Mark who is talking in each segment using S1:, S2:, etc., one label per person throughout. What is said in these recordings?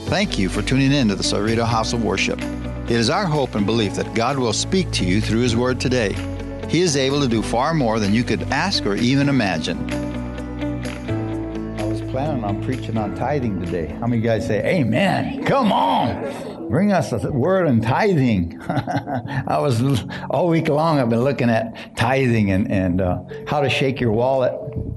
S1: Thank you for tuning in to the Cerrito House of Worship. It is our hope and belief that God will speak to you through His Word today. He is able to do far more than you could ask or even imagine. I was planning on preaching on tithing today. How many guys say, Amen? Come on! Bring us a word on tithing. All week long I've been looking at tithing and how to shake your wallet.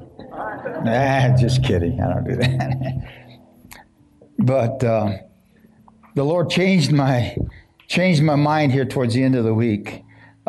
S1: Just kidding. I don't do that. But the Lord changed my mind here towards the end of the week.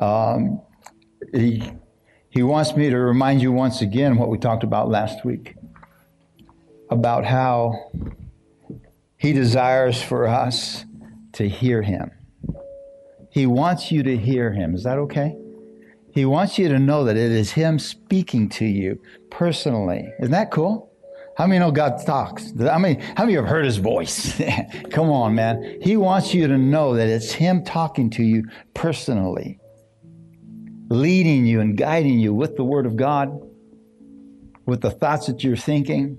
S1: He wants me to remind you once again what we talked about last week, about how He desires for us to hear Him. He wants you to hear Him. Is that okay? He wants you to know that it is Him speaking to you personally. Isn't that cool? How many know God talks? How many have heard His voice? Come on, man. He wants you to know that it's Him talking to you personally, leading you and guiding you with the Word of God, with the thoughts that you're thinking.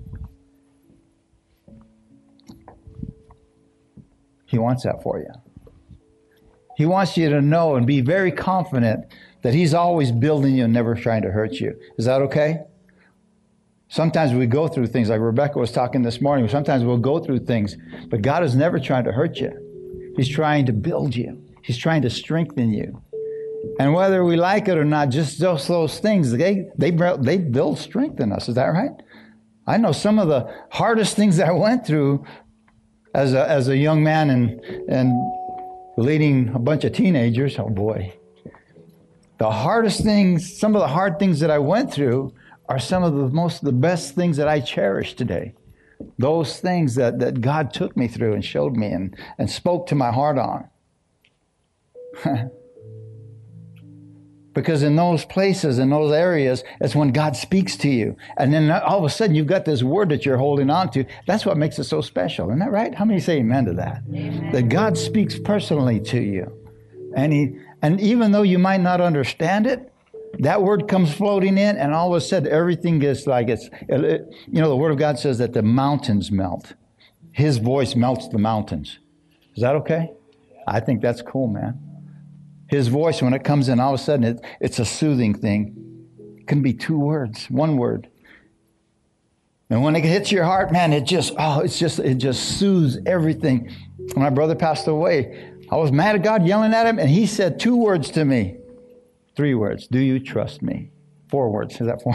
S1: He wants that for you. He wants you to know and be very confident that He's always building you and never trying to hurt you. Is that okay? Sometimes we go through things, like Rebecca was talking this morning. Sometimes we'll go through things, but God is never trying to hurt you. He's trying to build you. He's trying to strengthen you. And whether we like it or not, just those things, they build strength in us. Is that right? I know some of the hardest things that I went through as a young man and leading a bunch of teenagers. Oh boy. The hardest things, some of the hard things that I went through are some of the best things that I cherish today. Those things that God took me through and showed me and spoke to my heart on. Because in those places, in those areas, it's when God speaks to you. And then all of a sudden you've got this word that you're holding on to. That's what makes it so special. Isn't that right? How many say amen to that? Amen. That God speaks personally to you. And even though you might not understand it, that word comes floating in, and all of a sudden everything gets like the Word of God says that the mountains melt. His voice melts the mountains. Is that okay? I think that's cool, man. His voice, when it comes in, all of a sudden it's a soothing thing. It can be 2 words, 1 word. And when it hits your heart, man, it just soothes everything. When my brother passed away, I was mad at God, yelling at Him, and He said 2 words to me. 3 words. Do you trust me? 4 words. Is that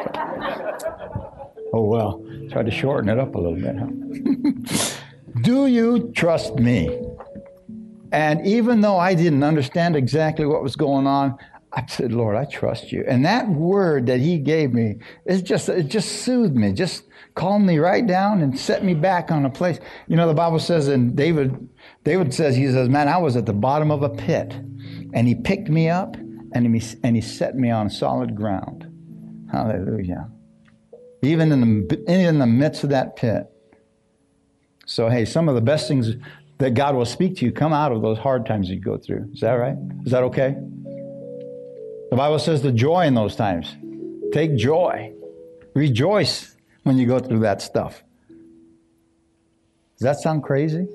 S1: 4? Oh, well. Tried to shorten it up a little bit, huh? Do you trust me? And even though I didn't understand exactly what was going on, I said, Lord, I trust you. And that word that He gave me, it just soothed me, just calmed me right down and set me back on a place. You know, the Bible says, and David says, he says, man, I was at the bottom of a pit, and He picked me up, and he set me on solid ground. Hallelujah. Even in the midst of that pit. So, hey, some of the best things that God will speak to you come out of those hard times you go through. Is that right? Is that okay? The Bible says the joy in those times. Take joy. Rejoice when you go through that stuff. Does that sound crazy?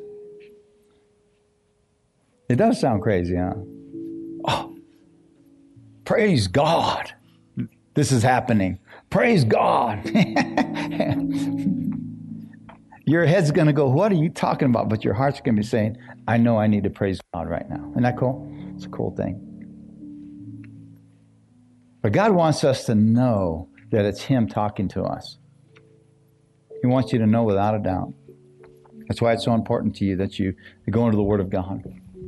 S1: It does sound crazy, huh? Oh, praise God. This is happening. Praise God. Your head's going to go, what are you talking about? But your heart's going to be saying, I know I need to praise God right now. Isn't that cool? It's a cool thing. But God wants us to know that it's Him talking to us. He wants you to know without a doubt. That's why it's so important to you that you go into the Word of God.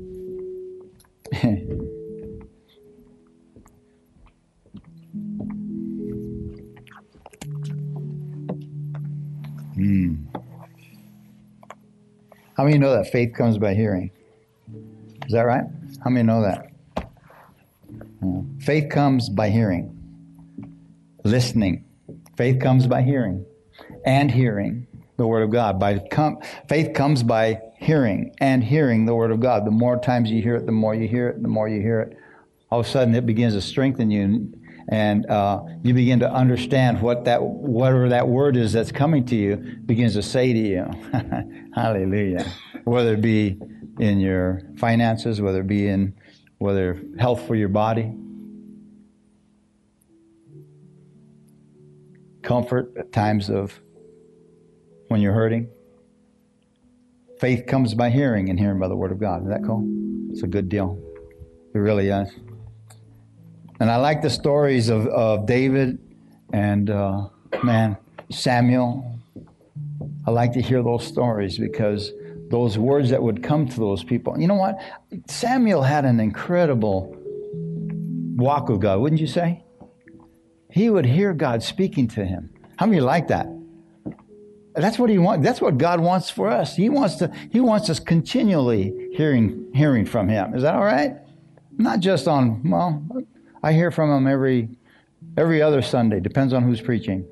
S1: How many know that faith comes by hearing? Is that right? How many know that? Faith comes by hearing. Listening. Faith comes by hearing. And hearing the Word of God. Faith comes by hearing and hearing the Word of God. The more times you hear it, the more you hear it, the more you hear it. All of a sudden it begins to strengthen you. and you begin to understand whatever that word is that's coming to you begins to say to you. Hallelujah. Whether it be in your finances, whether health for your body, comfort at times of when you're hurting. Faith comes by hearing, and hearing by the Word of God. Is that cool? It's a good deal. It really is. And I like the stories of David and, Samuel. I like to hear those stories because those words that would come to those people. You know what? Samuel had an incredible walk with God, wouldn't you say? He would hear God speaking to him. How many like that? That's what he wants. That's what God wants for us. He wants us continually hearing from him. Is that all right? Not just I hear from him every other Sunday. Depends on who's preaching.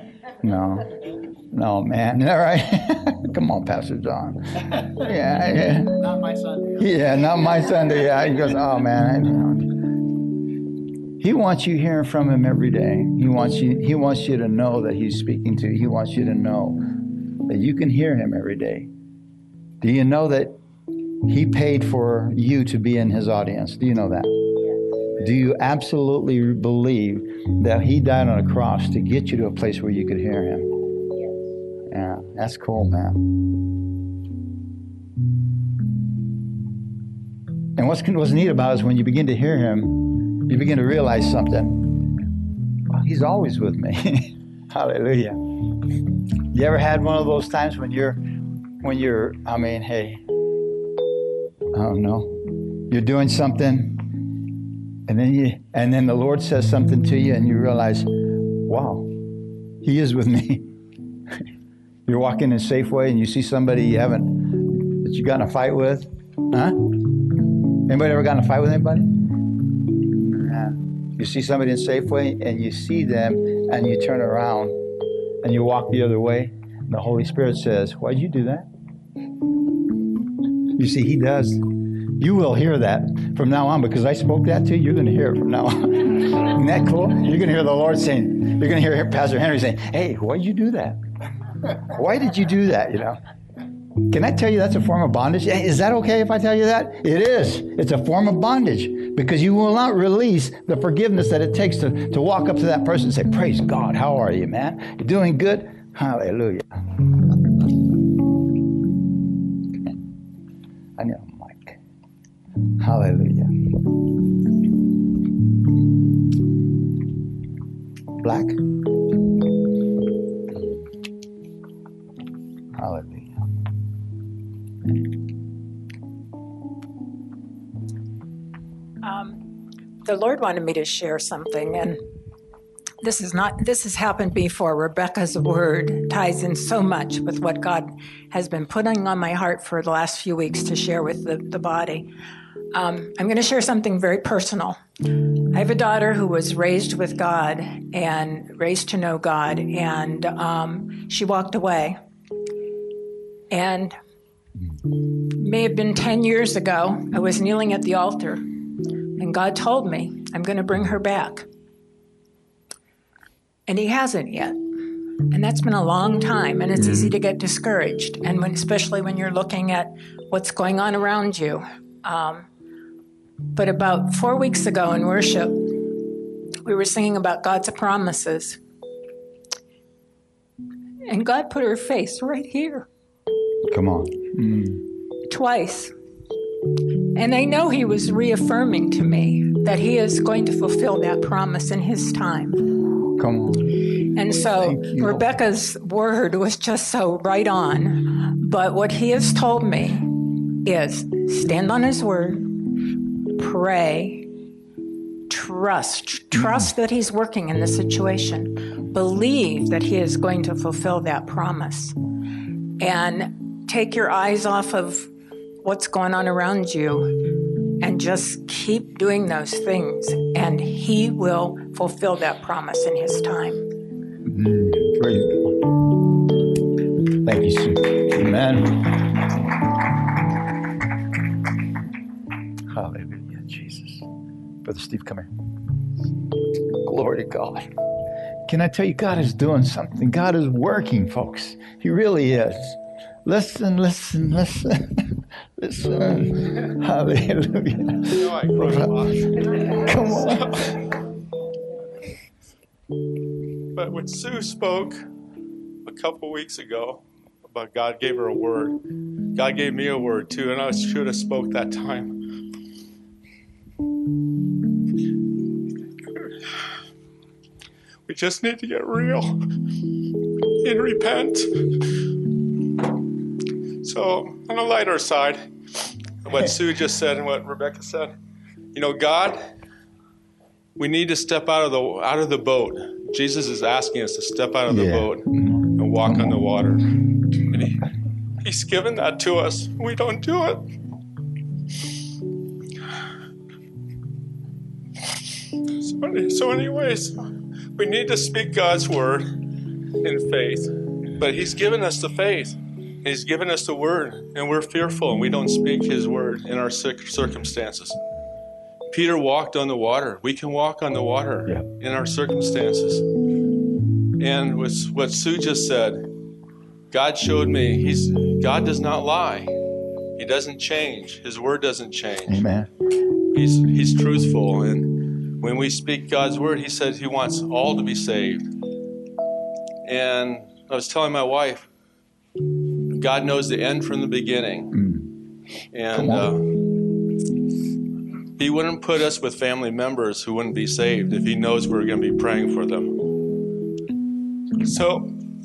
S1: No, man. Is that right? Come on, Pastor John. Yeah.
S2: Not my Sunday.
S1: Yeah, not my Sunday. Yeah. He goes, oh man. He wants you hearing from him every day. He wants you to know that he's speaking to you. He wants you to know that you can hear him every day. Do you know that he paid for you to be in his audience? Do you know that? Do you absolutely believe that he died on a cross to get you to a place where you could hear him? Yeah, that's cool, man. And what's neat about it is when you begin to hear him, you begin to realize something. Well, he's always with me. Hallelujah. You ever had one of those times when you're, hey, I don't know, you're doing something, and then the Lord says something to you, and you realize, wow, he is with me. You're walking in Safeway, and you see somebody that you got in a fight with, huh? Anybody ever got in a fight with anybody? You see somebody in Safeway, and you see them, and you turn around, and you walk the other way, and the Holy Spirit says, why'd you do that? You see, he does. You will hear that from now on, because I spoke that to you. You're going to hear it from now on. Isn't that cool? You're going to hear the Lord saying, you're going to hear Pastor Henry saying, hey, why'd you do that? Why did you do that, Can I tell you that's a form of bondage? Is that okay if I tell you that? It is. It's a form of bondage because you will not release the forgiveness that it takes to walk up to that person and say, praise God, how are you, man? You doing good? Hallelujah. I know, Mike. Hallelujah. Black? Hallelujah.
S3: The Lord wanted me to share something, and this has happened before. Rebecca's word ties in so much with what God has been putting on my heart for the last few weeks to share with the body. I'm going to share something very personal. I have a daughter who was raised with God and raised to know God, and she walked away. And may have been 10 years ago, I was kneeling at the altar, and God told me, I'm going to bring her back. And he hasn't yet. And that's been a long time, and it's easy to get discouraged, and especially when you're looking at what's going on around you. But about 4 weeks ago in worship, we were singing about God's promises. And God put her face right here.
S1: Come on.
S3: Twice. And I know he was reaffirming to me that he is going to fulfill that promise in his time.
S1: Come on.
S3: And so Rebecca's word was just so right on. But what he has told me is stand on his word, pray, trust that he's working in the situation, believe that he is going to fulfill that promise, and take your eyes off of what's going on around you and just keep doing those things, and he will fulfill that promise in his time.
S1: Praise God. Thank you, Sue. Amen. Hallelujah, Jesus. Brother Steve, come here. Glory to God. Can I tell you, God is doing something. God is working, folks. He really is. Listen, listen, listen. Listen. Hallelujah. Come on.
S2: But when Sue spoke a couple weeks ago about God gave her a word, God gave me a word too, and I should have spoke that time. We just need to get real and repent. So on a lighter side, what Sue just said and what Rebecca said, God, we need to step out of the boat. Jesus is asking us to step out of the boat and walk on the water. And He's given that to us. We don't do it. So anyways, we need to speak God's word in faith. But He's given us the faith. He's given us the word. And we're fearful and we don't speak His word in our circumstances. Peter walked on the water. We can walk on the water in our circumstances. And with what Sue just said, God showed me God does not lie. He doesn't change. His word doesn't change.
S1: Amen.
S2: He's truthful. And when we speak God's word, He said He wants all to be saved. And I was telling my wife, God knows the end from the beginning. And He wouldn't put us with family members who wouldn't be saved if He knows we're going to be praying for them. So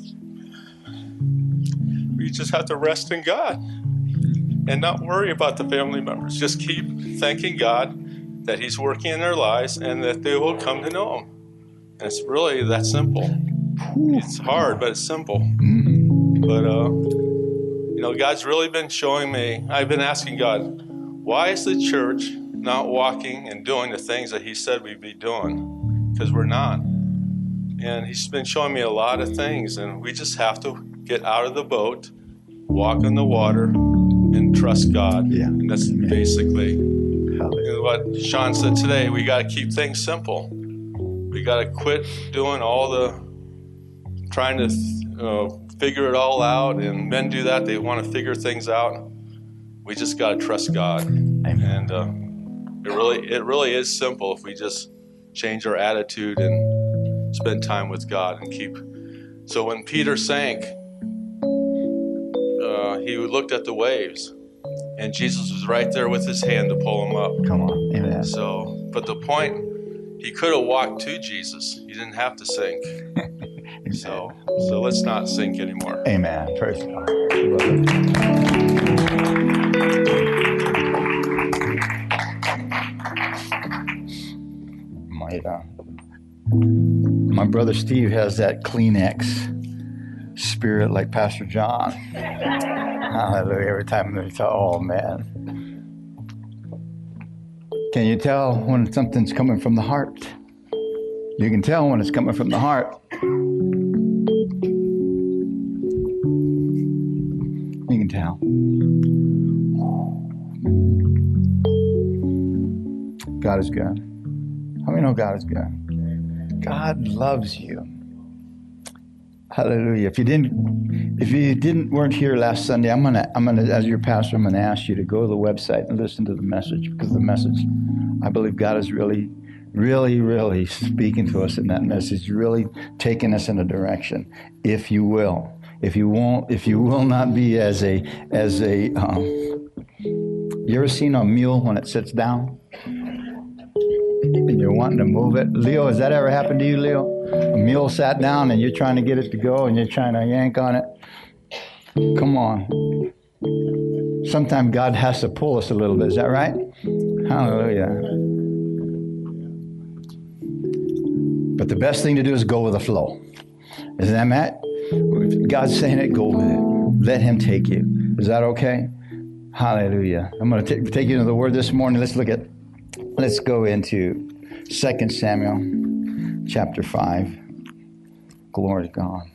S2: we just have to rest in God and not worry about the family members. Just keep thanking God that He's working in their lives and that they will come to know Him. And it's really that simple. It's hard, but it's simple. But, God's really been showing me, I've been asking God, why is the church not walking and doing the things that He said we'd be doing? Because we're not. And He's been showing me a lot of things, and we just have to get out of the boat, walk on the water, and trust God. Yeah. And that's basically what Sean said today. We got to keep things simple. We got to quit doing all the trying to figure it all out, and men do that. They want to figure things out. We just got to trust God. Amen. And it really is simple if we just change our attitude and spend time with God and keep. So when Peter sank, he looked at the waves, and Jesus was right there with His hand to pull him up.
S1: Come on. Amen.
S2: So, but the point, he could have walked to Jesus. He didn't have to sink. So let's not sink anymore.
S1: Amen. Praise God. My brother Steve has that Kleenex spirit like Pastor John. Hallelujah. Every time they talk, oh man. Can you tell when something's coming from the heart? You can tell when it's coming from the heart. You can tell. God is good. How many know God is good? God loves you. Hallelujah. If you weren't here last Sunday, I'm gonna as your pastor, I'm gonna ask you to go to the website and listen to the message, because the message, I believe God is really, really, really speaking to us in that message, really taking us in a direction. If you will not be as a you ever seen a mule when it sits down and you're wanting to move it? Leo, has that ever happened to you, Leo? A mule sat down and you're trying to get it to go and you're trying to yank on it. Come on. Sometimes God has to pull us a little bit. Is that right? Hallelujah. But the best thing to do is go with the flow. Isn't that Matt? If God's saying it, go with it. Let Him take you. Is that okay? Hallelujah. I'm going to take you into the Word this morning. Let's go into 2 Samuel chapter 5. Glory to God.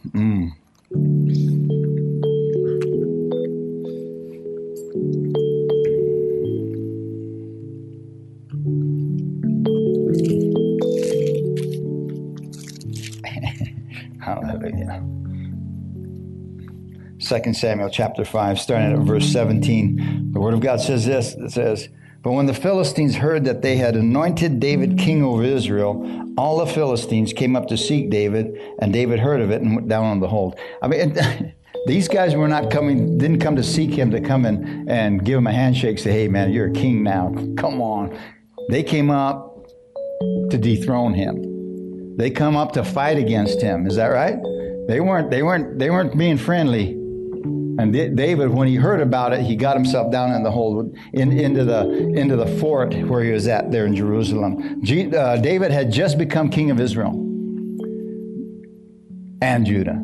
S1: 2 Samuel chapter 5, starting at verse 17. The Word of God says this. It says, "But when the Philistines heard that they had anointed David king over Israel, all the Philistines came up to seek David, and David heard of it and went down on the hold." I mean, these guys were not coming, didn't come to seek him to come in and give him a handshake, say, "Hey man, you're a king now. Come on." They came up to dethrone him. They come up to fight against him. Is that right? They weren't being friendly. And David, when he heard about it, he got himself down in the hole, into the fort where he was at there in Jerusalem. David had just become king of Israel and Judah.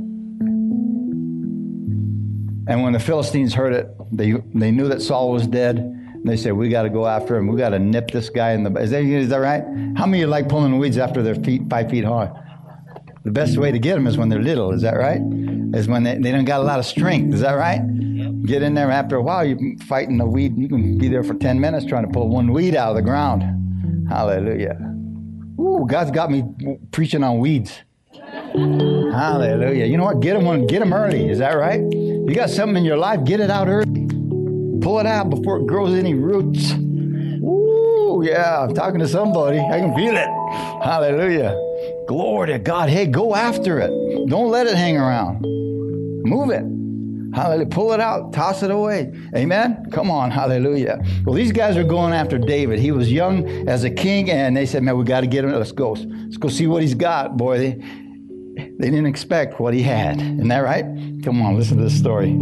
S1: And when the Philistines heard it, they knew that Saul was dead. And they said, "We got to go after him. We got to nip this guy in the." Is that right? How many of you like pulling weeds after they're 5 feet high? The best way to get them is when they're little. Is that right? Is when they don't got a lot of strength. Is that right? Yep. Get in there after a while. You're fighting the weed. You can be there for 10 minutes trying to pull one weed out of the ground. Hallelujah. Ooh, God's got me preaching on weeds. Hallelujah. You know what? Get them early. Is that right? You got something in your life, get it out early. Pull it out before it grows any roots. Ooh, yeah. I'm talking to somebody. I can feel it. Hallelujah. Glory to God. Hey, go after it. Don't let it hang around. Move it. Hallelujah. Pull it out. Toss it away. Amen? Come on. Hallelujah. Well, these guys are going after David. He was young as a king, and they said, "Man, we got to get him. Let's go see what he's got." Boy, they didn't expect what he had. Isn't that right? Come on, listen to this story.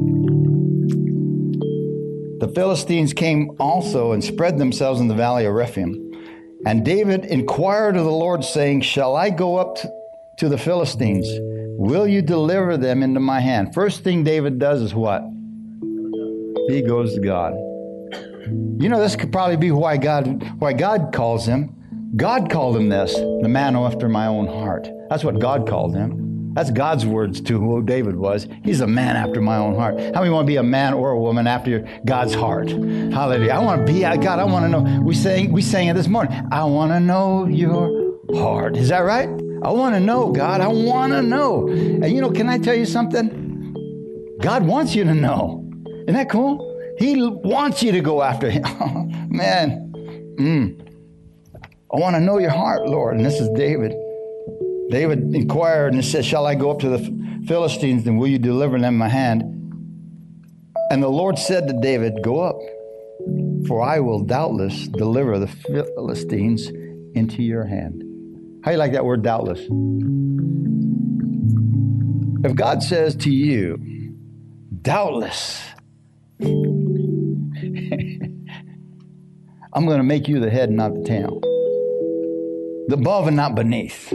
S1: "The Philistines came also and spread themselves in the valley of Rephaim. And David inquired of the Lord, saying, 'Shall I go up to the Philistines? Will you deliver them into my hand?'" First thing David does is what? He goes to God. You know, this could probably be why God calls him. God called him this, the man after my own heart. That's what God called him. That's God's words to who David was. He's a man after my own heart. How many want to be a man or a woman after God's heart? Hallelujah. I want to be, God, I want to know. We sang it this morning. I want to know your heart. Is that right? I want to know, God. I want to know. And you know, can I tell you something? God wants you to know. Isn't that cool? He wants you to go after him. Oh, man. I want to know your heart, Lord. And this is David. David inquired and said, "Shall I go up to the Philistines, and will you deliver them in my hand?" And the Lord said to David, "Go up, for I will doubtless deliver the Philistines into your hand." How do you like that word, doubtless? If God says to you, doubtless, I'm going to make you the head and not the tail, the above and not beneath.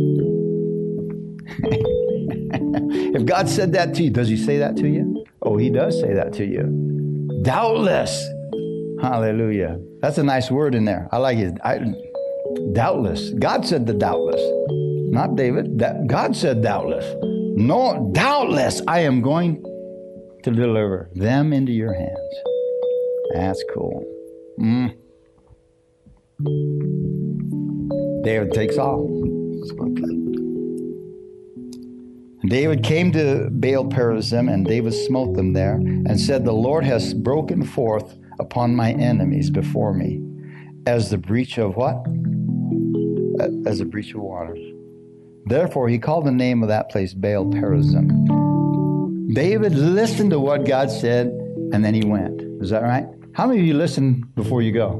S1: If God said that to you, does he say that to you? Oh, he does say that to you. Doubtless. Hallelujah. That's a nice word in there. I like it. Doubtless. God said the doubtless. Not David. God said doubtless. No, doubtless I am going to deliver them into your hands. That's cool. David takes off. David came to Baal Perazim, and David smote them there, and said, "The Lord has broken forth upon my enemies before me, as the breach of what? As a breach of waters." Therefore, he called the name of that place Baal Perazim. David listened to what God said, and then he went. Is that right? How many of you listen before you go?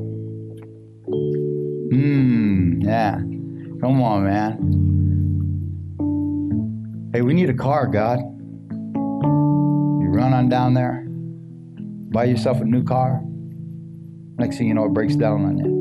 S1: Yeah. Come on, man. Hey, we need a car, God. You run on down there, buy yourself a new car. Next thing you know, it breaks down on you.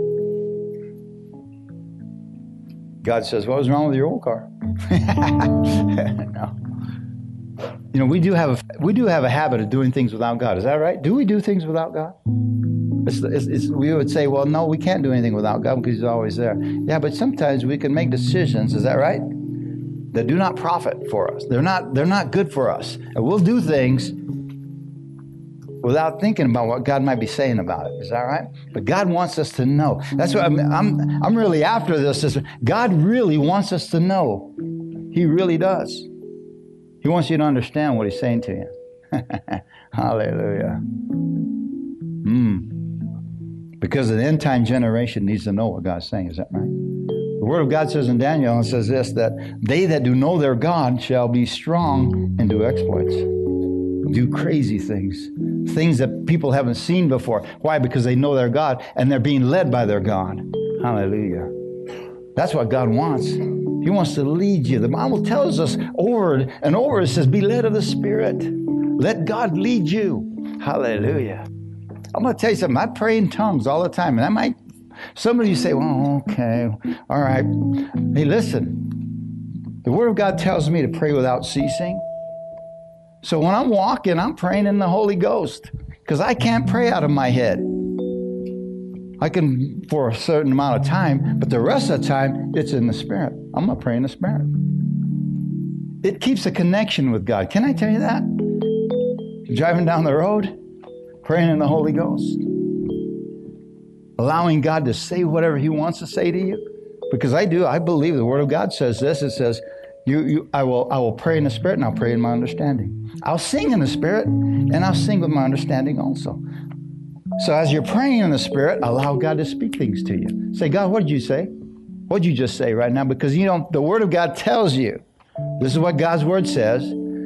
S1: God says, "What was wrong with your old car?" No. You know, we do have a habit of doing things without God. Is that right? Do we do things without God? We would say, well, no, we can't do anything without God because he's always there. Yeah, but sometimes we can make decisions, is that right, that do not profit for us. They're not good for us. And we'll do things without thinking about what God might be saying about it. Is that right? But God wants us to know. That's what I'm really after this. God really wants us to know. He really does. He wants you to understand what he's saying to you. Hallelujah. Because the end time generation needs to know what God's saying. Is that right? The Word of God says in Daniel, it says this, that they that do know their God shall be strong and do exploits. Do crazy things. Things that people haven't seen before. Why? Because they know their God and they're being led by their God. Hallelujah. That's what God wants. He wants to lead you. The Bible tells us over and over, it says, be led of the Spirit. Let God lead you. Hallelujah. I'm going to tell you something. I pray in tongues all the time. And some of you say, well, okay, all right. Hey, listen. The Word of God tells me to pray without ceasing. So when I'm walking, I'm praying in the Holy Ghost. Because I can't pray out of my head. I can for a certain amount of time, but the rest of the time, it's in the Spirit. I'm going to pray in the Spirit. It keeps a connection with God. Can I tell you that? Driving down the road, praying in the Holy Ghost. Allowing God to say whatever He wants to say to you. Because I believe the Word of God says this. It says, I will pray in the Spirit and I'll pray in my understanding. I'll sing in the Spirit and I'll sing with my understanding also. So as you're praying in the Spirit, allow God to speak things to you. Say, God, what did you say? What did you just say right now? Because the Word of God tells you, this is what God's Word says,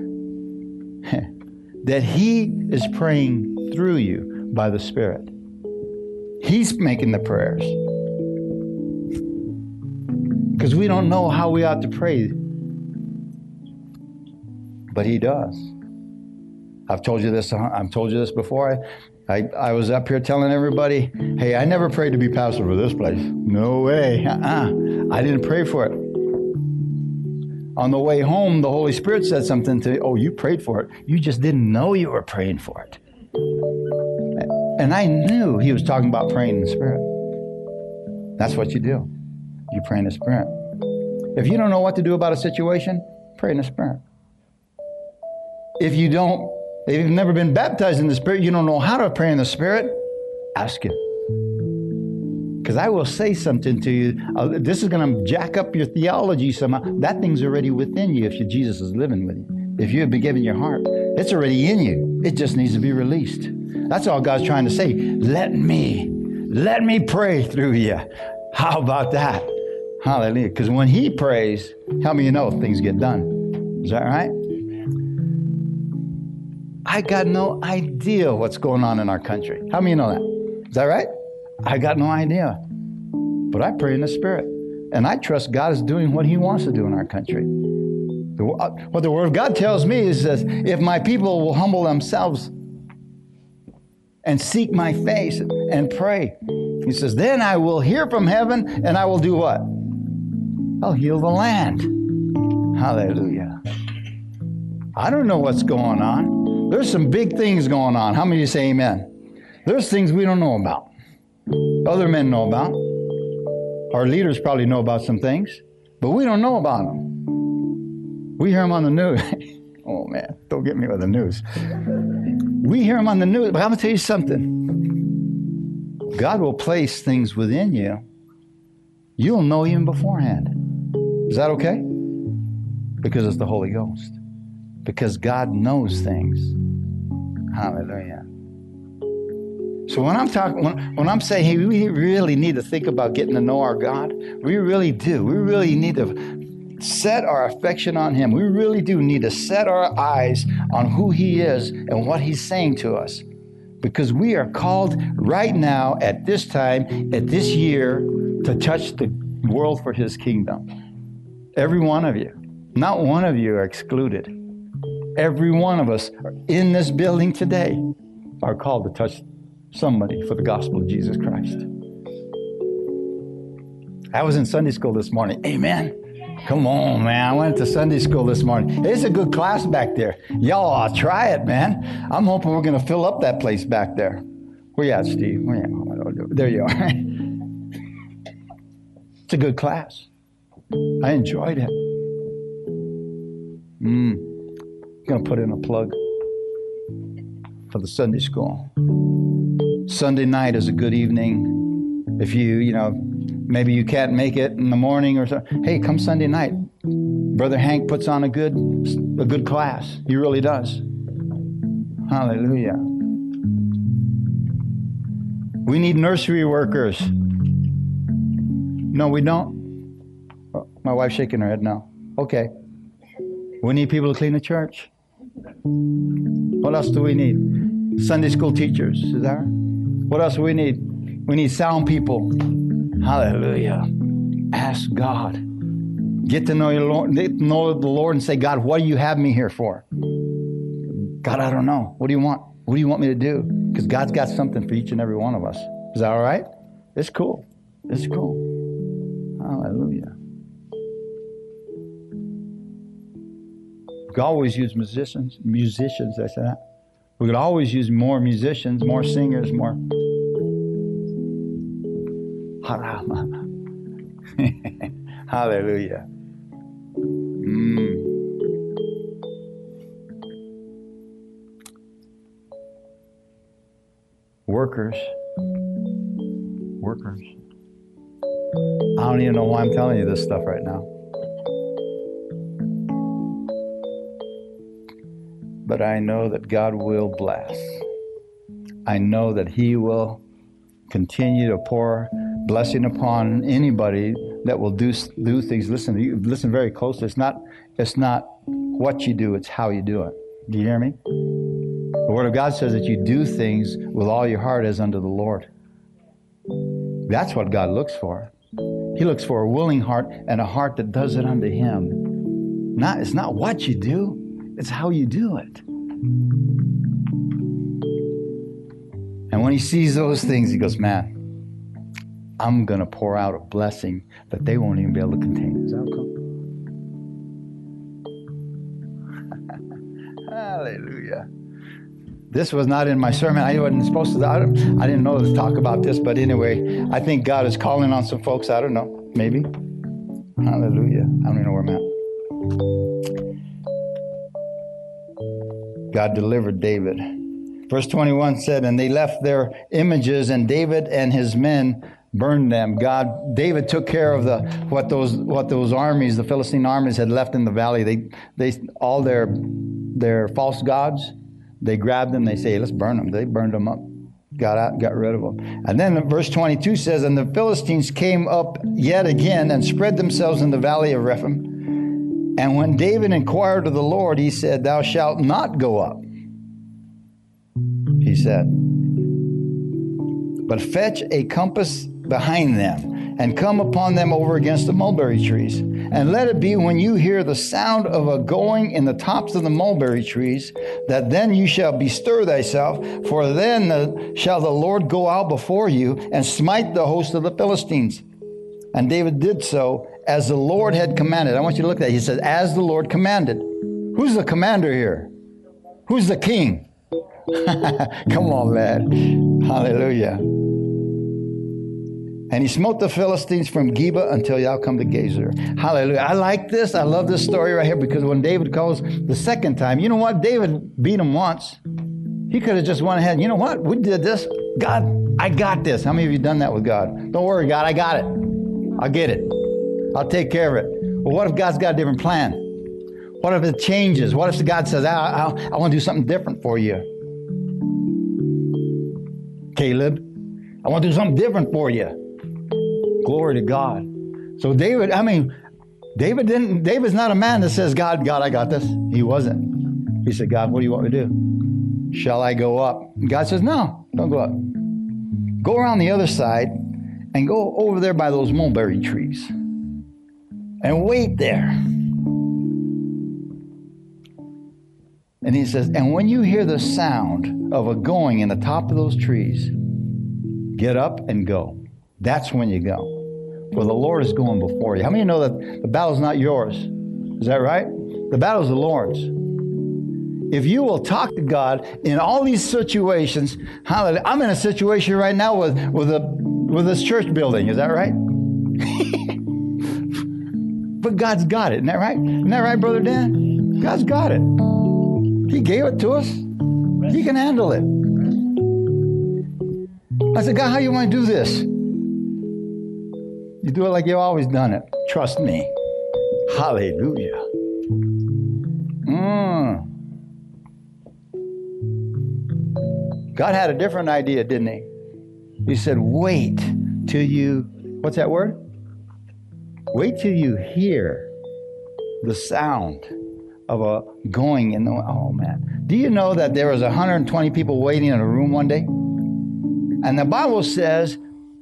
S1: that He is praying through you by the Spirit. He's making the prayers. Because we don't know how we ought to pray. But He does. I've told you this before. I was up here telling everybody, hey, I never prayed to be pastor for this place. No way. I didn't pray for it. On the way home, the Holy Spirit said something to me. Oh, you prayed for it. You just didn't know you were praying for it. And I knew He was talking about praying in the Spirit. That's what you do. You pray in the Spirit. If you don't know what to do about a situation, pray in the Spirit. If you've never been baptized in the Spirit, you don't know how to pray in the Spirit, ask Him. Because I will say something to you. This is going to jack up your theology somehow. That thing's already within you if Jesus is living with you. If you have been given your heart, it's already in you. It just needs to be released. That's all God's trying to say. Let me pray through you. How about that? Hallelujah. Because when He prays, how many of you know things get done? Is that right? I got no idea what's going on in our country. How many of you know that? Is that right? I got no idea. But I pray in the Spirit. And I trust God is doing what He wants to do in our country. What the Word of God tells me is that if my people will humble themselves and seek my face and pray, He says, then I will hear from heaven and I will do what? I'll heal the land. Hallelujah. I don't know what's going on. There's some big things going on. How many of you say amen? There's things we don't know about. Other men know about. Our leaders probably know about some things, but we don't know about them. We hear them on the news. Oh, man, don't get me with the news. We hear them on the news, but I'm going to tell you something. God will place things within you. You'll know even beforehand. Is that okay? Because it's the Holy Ghost. Because God knows things. Hallelujah. So when I'm saying, hey, we really need to think about getting to know our God, we really do. We really need to set our affection on Him. We really do need to set our eyes on who He is and what He's saying to us. Because we are called right now, at this time, at this year, to touch the world for His kingdom. Every one of you. Not one of you are excluded. Every one of us in this building today are called to touch somebody for the gospel of Jesus Christ. I was in Sunday school this morning. Amen. Come on, man. I went to Sunday school this morning. It's a good class back there. Y'all try it, man. I'm hoping we're going to fill up that place back there. Where you at, Steve? There you are. It's a good class. I enjoyed it. Going to put in a plug for the Sunday school. Sunday night is a good evening. If maybe you can't make it in the morning or something. Hey, come Sunday night. Brother Hank puts on a good class. He really does. Hallelujah. We need nursery workers. No, we don't. Oh, my wife's shaking her head no. Okay. We need people to clean the church. What else do we need? Sunday school teachers. Is that right? What else do we need? We need sound people. Hallelujah. Ask God. Get to know your Lord, get to know the Lord and say, God, what do you have me here for? God, I don't know. What do you want? What do you want me to do? Because God's got something for each and every one of us. Is that all right? It's cool. It's cool. Hallelujah. We could always use musicians. I said that. We could always use more musicians, more singers, more. Hallelujah. Workers. I don't even know why I'm telling you this stuff right now. But I know that God will bless. I know that He will continue to pour blessing upon anybody that will do things. Listen very closely. It's not what you do, it's how you do it. Do you hear me? The Word of God says that you do things with all your heart as unto the Lord. That's what God looks for. He looks for a willing heart and a heart that does it unto Him. It's not what you do, it's how you do it. And when He sees those things, He goes, man, I'm going to pour out a blessing that they won't even be able to contain. Is that cool? Hallelujah. This was not in my sermon. I wasn't supposed to. I didn't know to talk about this, but anyway, I think God is calling on some folks. I don't know. Maybe. Hallelujah. I don't even know where I'm at. God delivered David. Verse 21 said, and they left their images, and David and his men burned them. David took care of what those armies, the Philistine armies, had left in the valley. They all their false gods. They grabbed them. They say, let's burn them. They burned them up. Got rid of them. And then verse 22 says, and the Philistines came up yet again and spread themselves in the valley of Rephaim. And when David inquired of the Lord, he said, thou shalt not go up. He said, but fetch a compass behind them and come upon them over against the mulberry trees. And let it be when you hear the sound of a going in the tops of the mulberry trees, that then you shall bestir thyself, for then shall the Lord go out before you and smite the host of the Philistines. And David did so as the Lord had commanded. I want you to look at that. He said, as the Lord commanded. Who's the commander here? Who's the king? Come on, man. Hallelujah. And he smote the Philistines from Geba until y'all come to Gezer. Hallelujah. I like this. I love this story right here, because when David calls the second time, you know what? David beat him once. He could have just went ahead. You know what? We did this. God, I got this. How many of you done that with God? Don't worry, God. I got it. I'll get it. I'll take care of it. Well, what if God's got a different plan? What if it changes? What if God says, I want to do something different for you? Caleb, I want to do something different for you. Glory to God. So David's not a man that says, God, I got this. He wasn't. He said, God, what do you want me to do? Shall I go up? And God says, no, don't go up. Go around the other side and go over there by those mulberry trees and wait there. And he says, and when you hear the sound of a going in the top of those trees, get up and go. That's when you go. For the Lord is going before you. How many of you know that the battle's not yours? Is that right? The battle's the Lord's. If you will talk to God in all these situations, hallelujah. I'm in a situation right now with this church building. Is that right? But God's got it. Isn't that right? Isn't that right, Brother Dan? God's got it. He gave it to us. He can handle it. I said, God, how you want to do this? You do it like you've always done it. Trust me. Hallelujah. God had a different idea, didn't he? He said, wait till you, what's that word? Wait till you hear the sound of a going in the, oh man. Do you know that there was 120 people waiting in a room one day? And the Bible says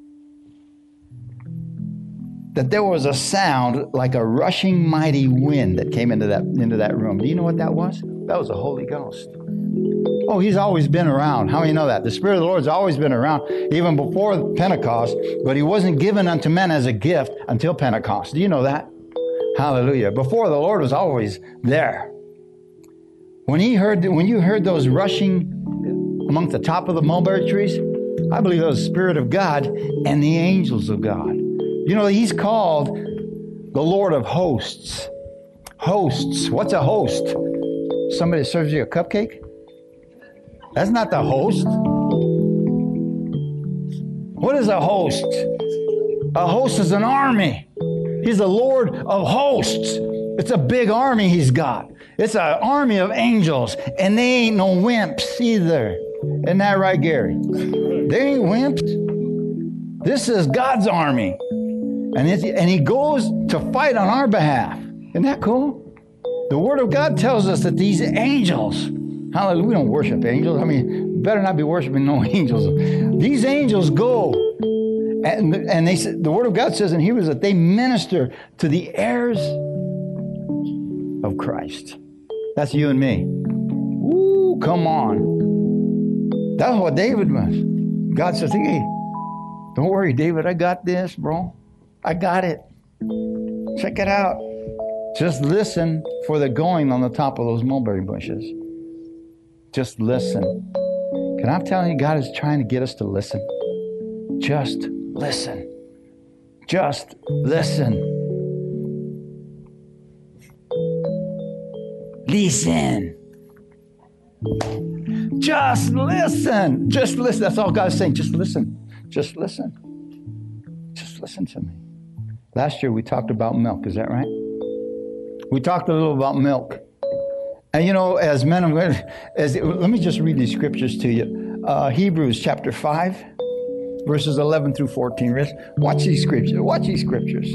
S1: that there was a sound like a rushing mighty wind that came into that room. Do you know what that was? That was the Holy Ghost. Oh, he's always been around. How many know that? The Spirit of the Lord's always been around, even before Pentecost, but he wasn't given unto men as a gift until Pentecost. Do you know that? Hallelujah. Before, the Lord was always there. When you heard those rushing among the top of the mulberry trees, I believe that was the Spirit of God and the angels of God. You know, he's called the Lord of hosts. Hosts. What's a host? Somebody serves you a cupcake? That's not the host. What is a host? A host is an army. He's the Lord of hosts. It's a big army he's got. It's an army of angels, and they ain't no wimps either. Isn't that right, Gary? They ain't wimps. This is God's army. And he goes to fight on our behalf. Isn't that cool? The Word of God tells us that these angels, hallelujah, we don't worship angels. I mean, better not be worshiping no angels. These angels go, and they say, the Word of God says in Hebrews that they minister to the heirs of Christ. That's you and me. Ooh, come on. That's what David was. God says, hey, don't worry, David, I got this, bro. I got it. Check it out. Just listen for the going on the top of those mulberry bushes. Just listen. Can I tell you, God is trying to get us to listen. Just listen. Just listen. Listen. Just listen. Just listen. That's all God's saying. Just listen. Just listen. Just listen to me. Last year we talked about milk. Is that right? We talked a little about milk. And you know, as men and women, let me just read these scriptures to you. Hebrews chapter 5, verses 11 through 14. Watch these scriptures. Watch these scriptures.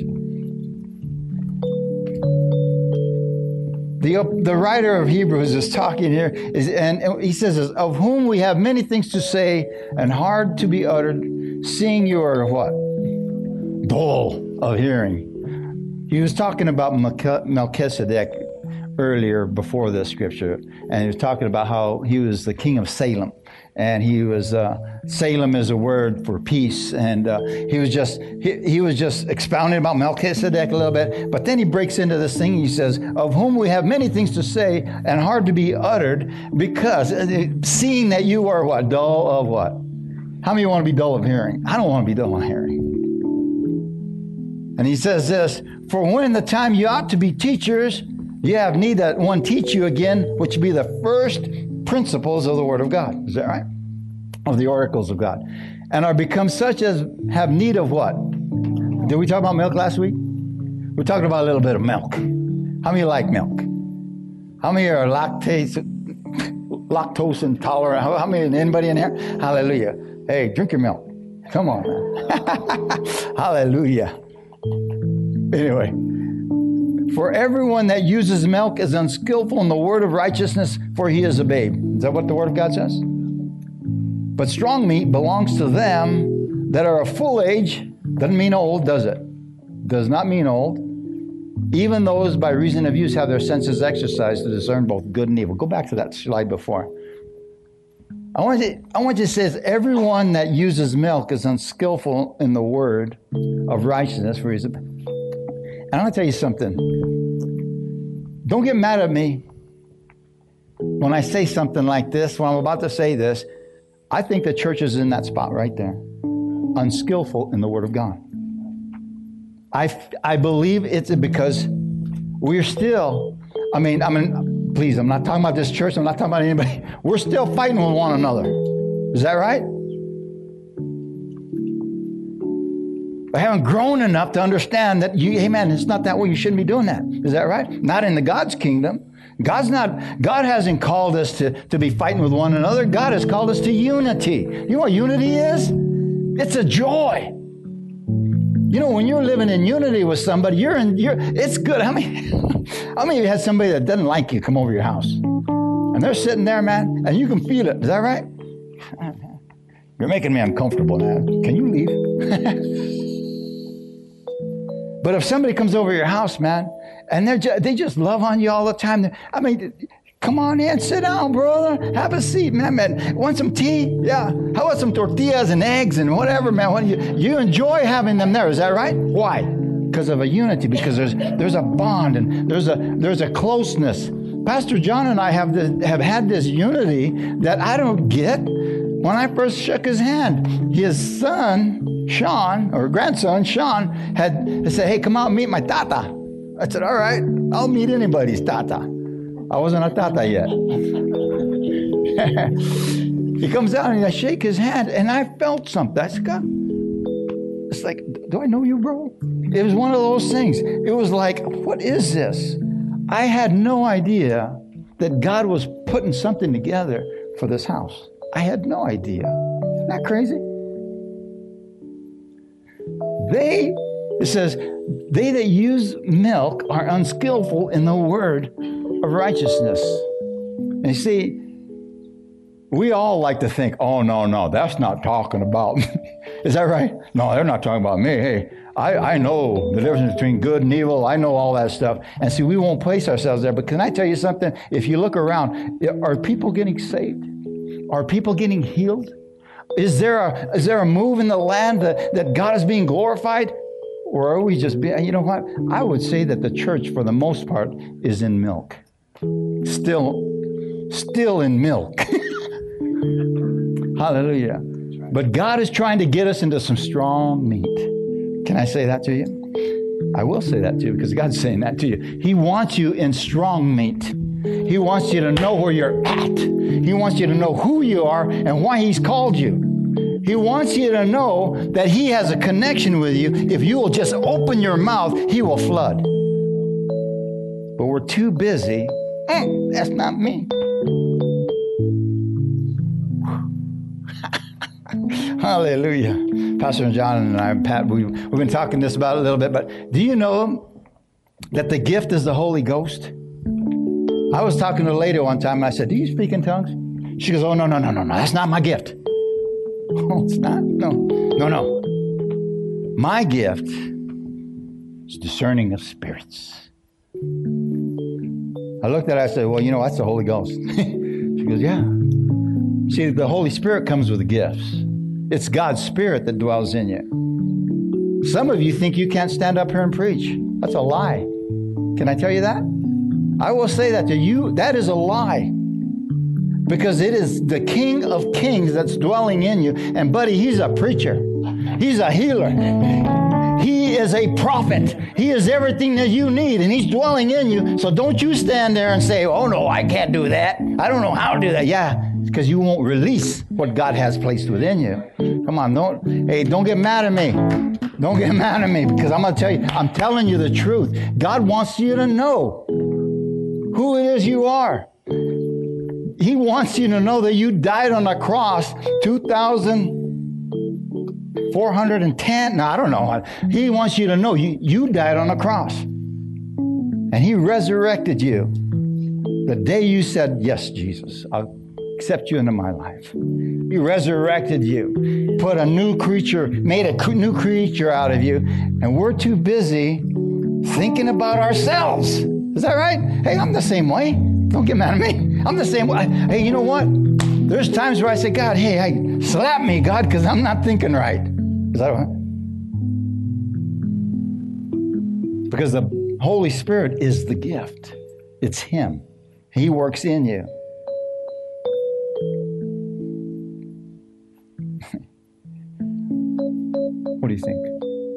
S1: The writer of Hebrews is talking here, and he says, of whom we have many things to say and hard to be uttered, seeing you are what? Dull of hearing. He was talking about Melchizedek earlier before this scripture, and he was talking about how he was the king of Salem, and he was Salem is a word for peace, and he was just expounding about Melchizedek a little bit, but then he breaks into this thing. He says, of whom we have many things to say and hard to be uttered, because seeing that you are what? Dull of what? How many want to be dull of hearing? I don't want to be dull of hearing. And he says this, for when the time you ought to be teachers, you have need that one teach you again, which be the first principles of the Word of God. Is that right? Of the oracles of God. And are become such as have need of what? Did we talk about milk last week? We're talking about a little bit of milk. How many like milk? How many are lactose intolerant? How many, anybody in here? Hallelujah. Hey, drink your milk. Come on, man. Hallelujah. Anyway, for everyone that uses milk is unskillful in the word of righteousness, for he is a babe. Is that what the Word of God says? But strong meat belongs to them that are of full age. Doesn't mean old, does it? Does not mean old. Even those by reason of use have their senses exercised to discern both good and evil. Go back to that slide before. I want you to say this, everyone that uses milk is unskillful in the word of righteousness, for he is a babe. And I'm going to tell you something. Don't get mad at me when I say something like this, when I'm about to say this. I think the church is in that spot right there. Unskillful in the Word of God. I believe it's because we're still, please, I'm not talking about this church. I'm not talking about anybody. We're still fighting with one another. Is that right? I haven't grown enough to understand that, hey man, it's not that way. You shouldn't be doing that. Is that right? Not in the God's kingdom. God hasn't called us to be fighting with one another. God has called us to unity. You know what unity is? It's a joy. You know, when you're living in unity with somebody, it's good. How many of you had somebody that doesn't like you come over your house? And they're sitting there, man, and you can feel it. Is that right? You're making me uncomfortable now. Can you leave? But if somebody comes over your house, man, and they just love on you all the time. I mean, come on in, sit down, brother. Have a seat, man. Want some tea? Yeah. How about some tortillas and eggs and whatever, man? You enjoy having them there. Is that right? Why? Because of a unity. Because there's a bond and there's a closeness. Pastor John and I have had this unity that I don't get. When I first shook his hand, his son, Sean, or grandson, Sean, had said, hey, come out and meet my tata. I said, all right, I'll meet anybody's tata. I wasn't a tata yet. He comes out and I shake his hand and I felt something. I said, God, it's like, do I know you, bro? It was one of those things. It was like, what is this? I had no idea that God was putting something together for this house. I had no idea. Isn't that crazy? It says, they that use milk are unskillful in the word of righteousness. And you see, we all like to think, oh, no, that's not talking about me. Is that right? No, they're not talking about me. Hey, I know the difference between good and evil. I know all that stuff. And see, we won't place ourselves there. But can I tell you something? If you look around, are people getting saved? Are people getting healed? Is there a move in the land that God is being glorified? Or are we just being, you know what? I would say that the church, for the most part, is in milk. Still in milk. Hallelujah. But God is trying to get us into some strong meat. Can I say that to you? I will say that to you because God's saying that to you. He wants you in strong meat. He wants you to know where you're at. He wants you to know who you are and why He's called you. He wants you to know that He has a connection with you. If you will just open your mouth, He will flood. But we're too busy. That's not me. Hallelujah. Pastor John and I, Pat, we've been talking this about a little bit, but do you know that the gift is the Holy Ghost? I was talking to a lady one time, and I said, do you speak in tongues? She goes, oh, no, that's not my gift. Oh, it's not? No. My gift is discerning of spirits. I looked at her, I said, well, that's the Holy Ghost. She goes, yeah. See, the Holy Spirit comes with the gifts. It's God's Spirit that dwells in you. Some of you think you can't stand up here and preach. That's a lie. Can I tell you that? I will say that to you. That is a lie. Because it is the King of Kings that's dwelling in you. And buddy, He's a preacher. He's a healer. He is a prophet. He is everything that you need. And He's dwelling in you. So don't you stand there and say, oh no, I can't do that. I don't know how to do that. Yeah, because you won't release what God has placed within you. Come on, don't get mad at me. Don't get mad at me, because I'm going to tell you, I'm telling you the truth. God wants you to know who it is you are. He wants you to know that you died on the cross 2,410. No, I don't know. He wants you to know you died on the cross. And He resurrected you the day you said, yes, Jesus, I'll accept you into my life. He resurrected you, put a new creature, made a new creature out of you. And we're too busy thinking about ourselves. Is that right? Hey, I'm the same way. Don't get mad at me. I'm the same way. Hey, you know what? There's times where I say, God, hey, slap me, God, because I'm not thinking right. Is that right? Because the Holy Spirit is the gift. It's Him. He works in you. What do you think?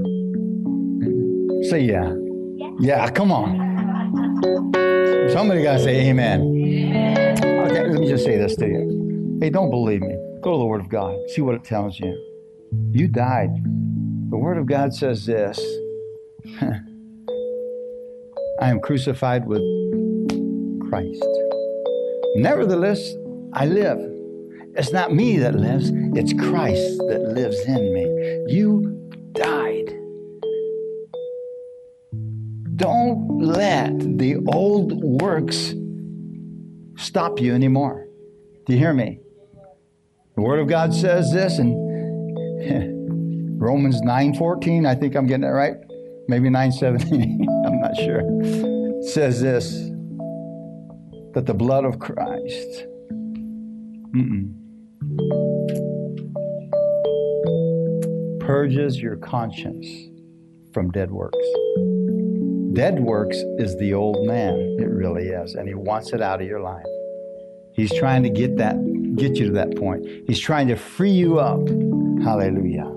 S1: Say yeah. Yeah, come on. Somebody got to say amen. Okay, let me just say this to you. Hey, don't believe me. Go to the Word of God. See what it tells you. You died. The Word of God says this. I am crucified with Christ. Nevertheless, I live. It's not me that lives, it's Christ that lives in me. You died. Don't let the old works stop you anymore. Do you hear me? The Word of God says this in Romans 9:14. I think I'm getting it right. Maybe 9:17. I'm not sure. It says this, that the blood of Christ purges your conscience from dead works. Dead works is the old man. It really is. And he wants it out of your life. He's trying to get you to that point. He's trying to free you up. Hallelujah.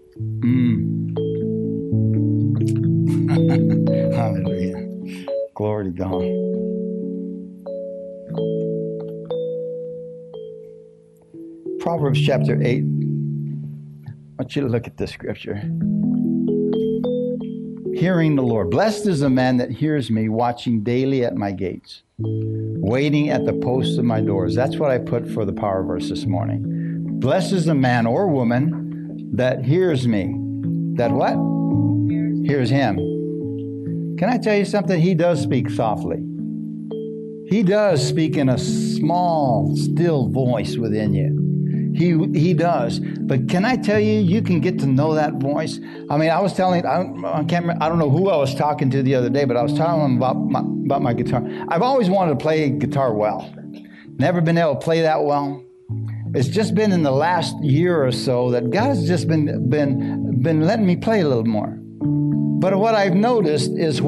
S1: Hallelujah. Glory to God. Proverbs chapter 8. I want you to look at this scripture. Hearing the Lord. Blessed is the man that hears me, watching daily at my gates, waiting at the posts of my doors. That's what I put for the power verse this morning. Blessed is the man or woman that hears me. That what? Hears him. Can I tell you something? He does speak softly. He does speak in a small, still voice within you. He does. But can I tell you, you can get to know that voice. I mean, I was telling, I don't know who I was talking to the other day, but I was telling him about my guitar. I've always wanted to play guitar well. Never been able to play that well. It's just been in the last year or so that God has just been letting me play a little more. But what I've noticed is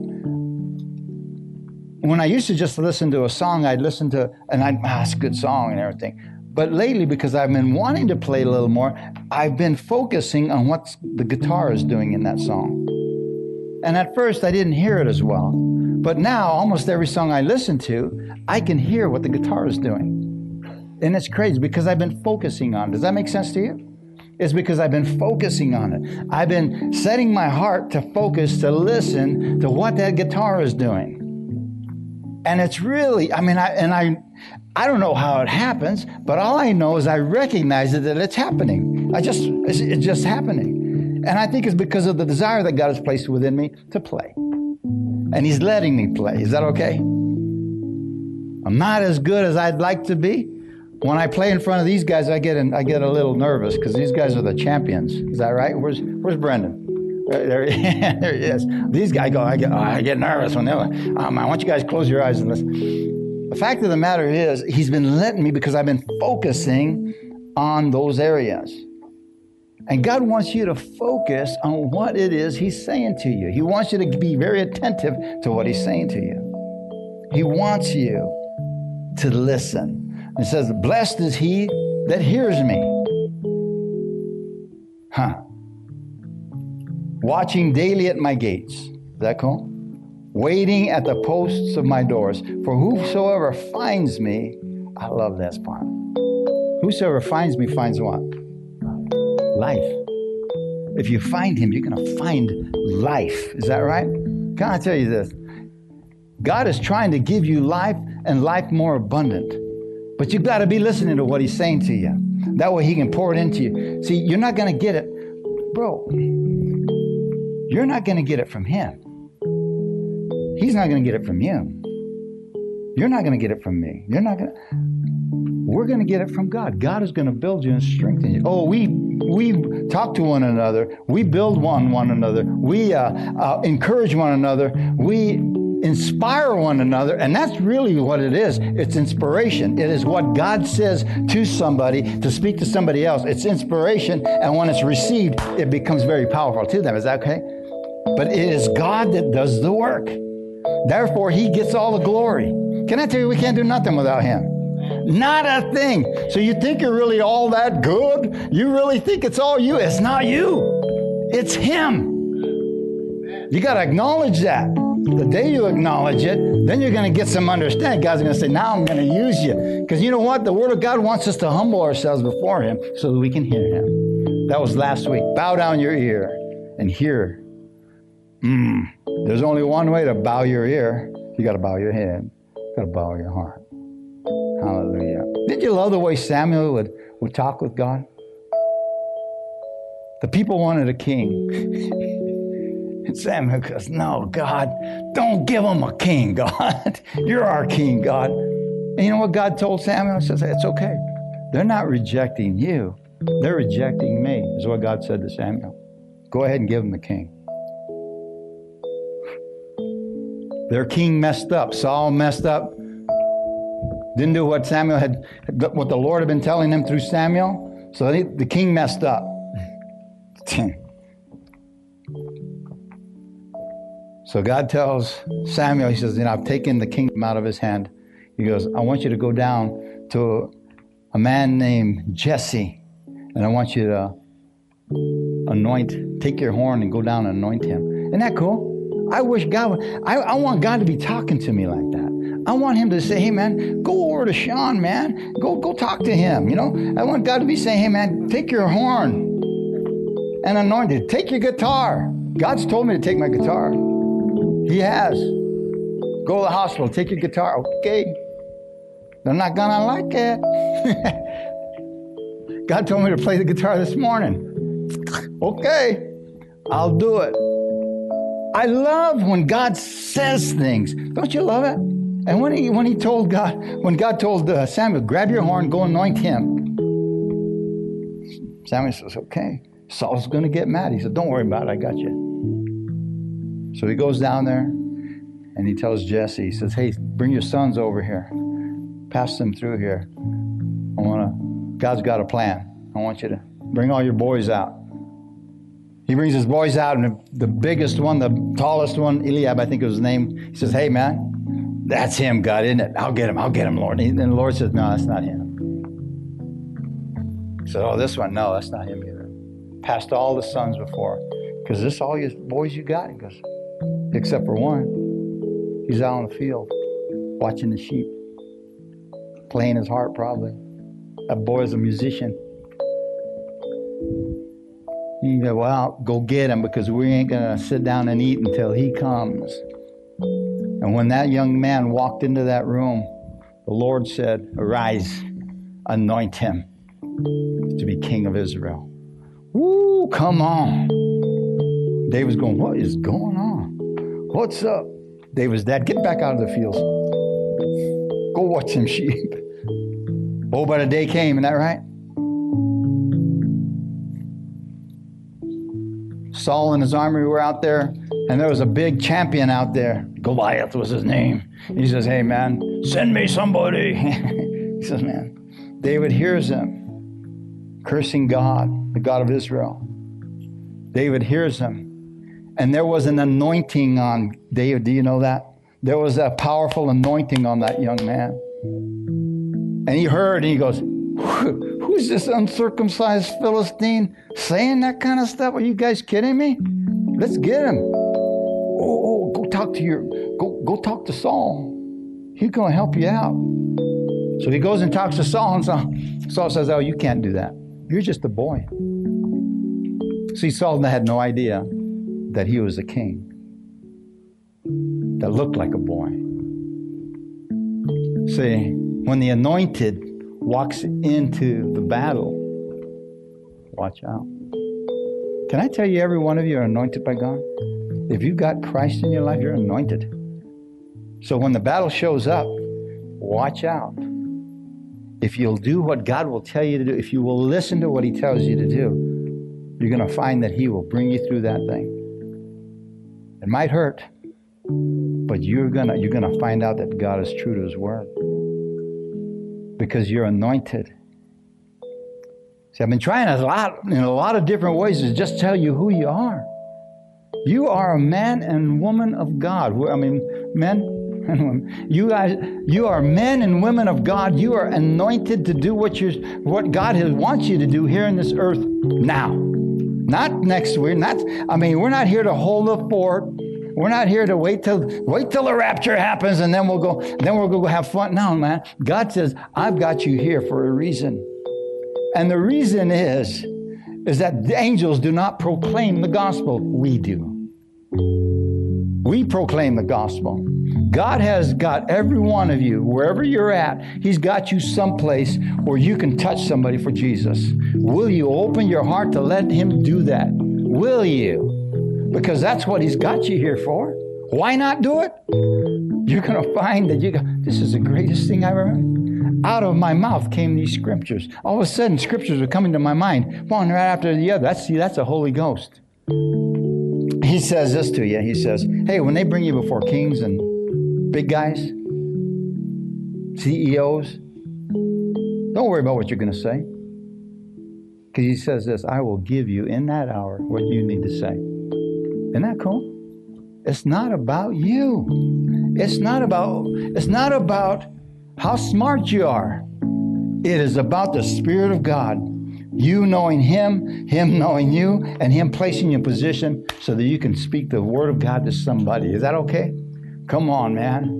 S1: when I used to just listen to a song, I'd listen to, and it's a good song and everything. But lately, because I've been wanting to play a little more, I've been focusing on what the guitar is doing in that song. And at first, I didn't hear it as well. But now, almost every song I listen to, I can hear what the guitar is doing. And it's crazy because I've been focusing on it. Does that make sense to you? It's because I've been focusing on it. I've been setting my heart to focus, to listen to what that guitar is doing. And it's really, I don't know how it happens, but all I know is I recognize that it's happening. It's just happening. And I think it's because of the desire that God has placed within me to play. And He's letting me play. Is that okay? I'm not as good as I'd like to be. When I play in front of these guys, I get a little nervous because these guys are the champions. Is that right? Where's Brendan? There he is. These guys go, I get nervous when they're like, I want you guys to close your eyes and listen. The fact of the matter is, He's been letting me because I've been focusing on those areas. And God wants you to focus on what it is He's saying to you. He wants you to be very attentive to what He's saying to you. He wants you to listen. It says, blessed is he that hears me. Watching daily at my gates. Is that cool? Waiting at the posts of my doors. For whosoever finds me, I love this part. Whosoever finds me finds what? Life. If you find Him, you're going to find life. Is that right? Can I tell you this? God is trying to give you life and life more abundant. But you've got to be listening to what He's saying to you. That way He can pour it into you. See, you're not going to get it. Bro, you're not going to get it from Him. He's not going to get it from you. You're not going to get it from me. We're going to get it from God. God is going to build you and strengthen you. Oh, we talk to one another. We build one another. We encourage one another. We inspire one another. And that's really what it is. It's inspiration. It is what God says to somebody to speak to somebody else. It's inspiration. And when it's received, it becomes very powerful to them. Is that okay? But it is God that does the work. Therefore, He gets all the glory. Can I tell you, we can't do nothing without Him. Not a thing. So you think you're really all that good? You really think it's all you? It's not you. It's Him. You got to acknowledge that. The day you acknowledge it, then you're going to get some understanding. God's going to say, now I'm going to use you. Because you know what? The Word of God wants us to humble ourselves before Him so that we can hear Him. That was last week. Bow down your ear and hear. There's only one way to bow your ear. You got to bow your head. Got to bow your heart. Hallelujah. Did you love the way Samuel would talk with God? The people wanted a king. And Samuel goes, no, God, don't give them a king, God. You're our king, God. And you know what God told Samuel? He says, it's okay. They're not rejecting you. They're rejecting me, is what God said to Samuel. Go ahead and give them the king. Their king messed up. Saul messed up. Didn't do what what the Lord had been telling them through Samuel. So the king messed up. So God tells Samuel, he says, I've taken the kingdom out of his hand. He goes, I want you to go down to a man named Jesse, and I want you to take your horn and go down and anoint him. Isn't that cool? I wish God I want God to be talking to me like that. I want him to say, hey, man, go over to Sean, man. Go talk to him, I want God to be saying, hey, man, take your horn and anoint it. Take your guitar. God's told me to take my guitar. He has. Go to the hospital. Take your guitar. Okay. They're not going to like it. God told me to play the guitar this morning. Okay. I'll do it. I love when God says things. Don't you love it? And when God told Samuel, grab your horn, go anoint him. Samuel says, okay. Saul's going to get mad. He said, don't worry about it. I got you. So he goes down there and he tells Jesse, he says, hey, bring your sons over here. Pass them through here. God's got a plan. I want you to bring all your boys out. He brings his boys out, and the biggest one, the tallest one, Eliab, I think was his name, he says, hey, man, that's him, God, isn't it? I'll get him, Lord. And the Lord says, no, that's not him. He said, oh, this one, no, that's not him either. Passed all the sons before. Because this is all you boys you got? He goes, except for one. He's out on the field watching the sheep, playing his harp probably. That boy's a musician. You go, well, go get him because we ain't going to sit down and eat until he comes. And when that young man walked into that room, the Lord said, arise, anoint him to be king of Israel. Woo, come on. David's going, what is going on? What's up? David's dad, get back out of the fields. Go watch some sheep. Oh, but a day came, isn't that right? Saul and his army were out there, and there was a big champion out there. Goliath was his name. He says, hey, man, send me somebody. He says, man, David hears him cursing God, the God of Israel. David hears him. And there was an anointing on David. Do you know that? There was a powerful anointing on that young man. And he heard, and he goes, who's this uncircumcised Philistine saying that kind of stuff? Are you guys kidding me? Let's get him. Go talk to Saul. He's going to help you out. So he goes and talks to Saul, and Saul says, oh, you can't do that. You're just a boy. See, Saul had no idea that he was a king that looked like a boy. See, when the anointed walks into the battle, watch out. Can I tell you, every one of you are anointed by God? If you've got Christ in your life, you're anointed. So when the battle shows up, watch out. If you'll do what God will tell you to do, if you will listen to what he tells you to do, you're going to find that he will bring you through that thing. It might hurt, but you're gonna find out that God is true to his word. Because you're anointed. See, I've been trying in a lot of different ways to just tell you who you are. You are a man and woman of God. Men and women. You are men and women of God. You are anointed to do what God wants you to do here in this earth now. Not next week. We're not here to hold the fort. We're not here to wait till the rapture happens and then we'll go have fun. No, man. God says, I've got you here for a reason. And the reason is that the angels do not proclaim the gospel. We do. We proclaim the gospel. God has got every one of you, wherever you're at, He's got you someplace where you can touch somebody for Jesus. Will you open your heart to let Him do that? Will you? Because that's what He's got you here for. Why not do it? You're going to find that you go, this is the greatest thing I ever heard. Out of my mouth came these scriptures. All of a sudden, scriptures are coming to my mind, one right after the other. That's the Holy Ghost. He says this to you. He says, hey, when they bring you before kings and big guys, CEOs, don't worry about what you're going to say. Because He says this, I will give you in that hour what you need to say. Isn't that cool? It's not about you. It's not about how smart you are. It is about the Spirit of God. You knowing Him, Him knowing you, and Him placing you in position so that you can speak the Word of God to somebody. Is that okay? Come on, man.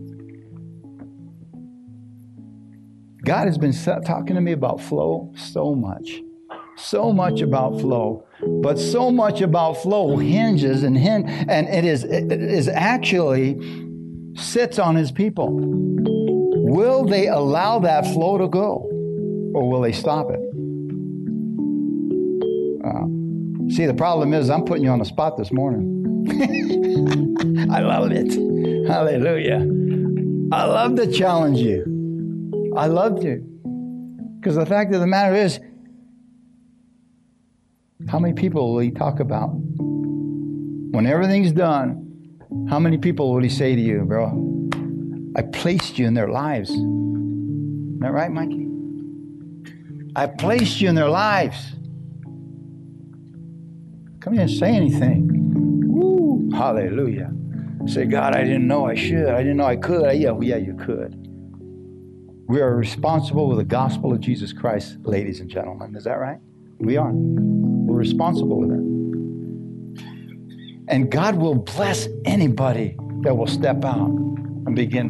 S1: God has been talking to me about flow so much. So much about flow. But so much about flow hinges and it is actually sits on His people. Will they allow that flow to go? Or will they stop it? See, the problem is I'm putting you on the spot this morning. I love it. Hallelujah. I love to challenge you. I love to. Because the fact of the matter is, how many people will He talk about? When everything's done, how many people will He say to you, bro? I placed you in their lives. Isn't that right, Mikey? I placed you in their lives. Come here and say anything. Woo, hallelujah. Say, God, I didn't know I should. I didn't know I could. Yeah, you could. We are responsible with the gospel of Jesus Christ, ladies and gentlemen. Is that right? We are. We're responsible with it. And God will bless anybody that will step out and begin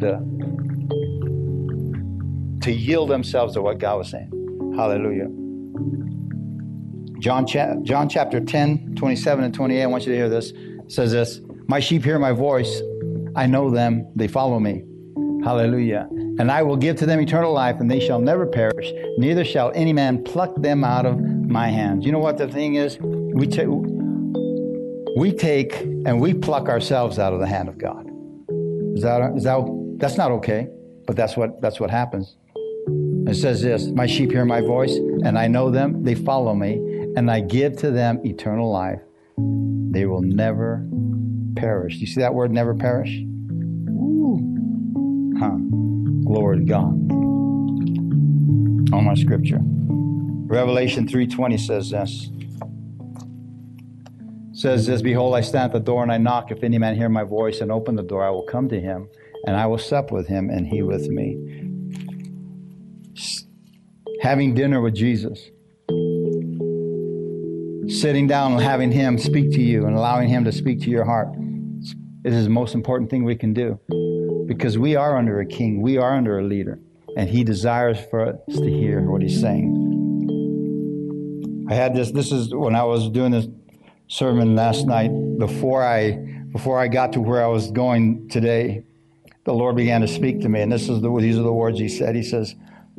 S1: to yield themselves to what God was saying. Hallelujah. John chapter 10, 27 and 28, I want you to hear this. It says this, my sheep hear my voice. I know them. They follow me. Hallelujah. And I will give to them eternal life, and they shall never perish. Neither shall any man pluck them out of my hands. You know what the thing is? We take and we pluck ourselves out of the hand of God. That's not okay, but that's what happens. It says this, my sheep hear my voice, and I know them. They follow me. And I give to them eternal life. They will never perish. You see that word, never perish? Ooh. Glory to God. On my scripture. Revelation 3:20 says this. Says this, behold, I stand at the door and I knock. If any man hear my voice and open the door, I will come to him, and I will sup with him and he with me. Having dinner with Jesus. Sitting down and having Him speak to you and allowing Him to speak to your heart. It is the most important thing we can do. Because we are under a king. We are under a leader. And He desires for us to hear what He's saying. I had this is when I was doing this sermon last night. Before I got to where I was going today, the Lord began to speak to me. And these are the words He said. He says,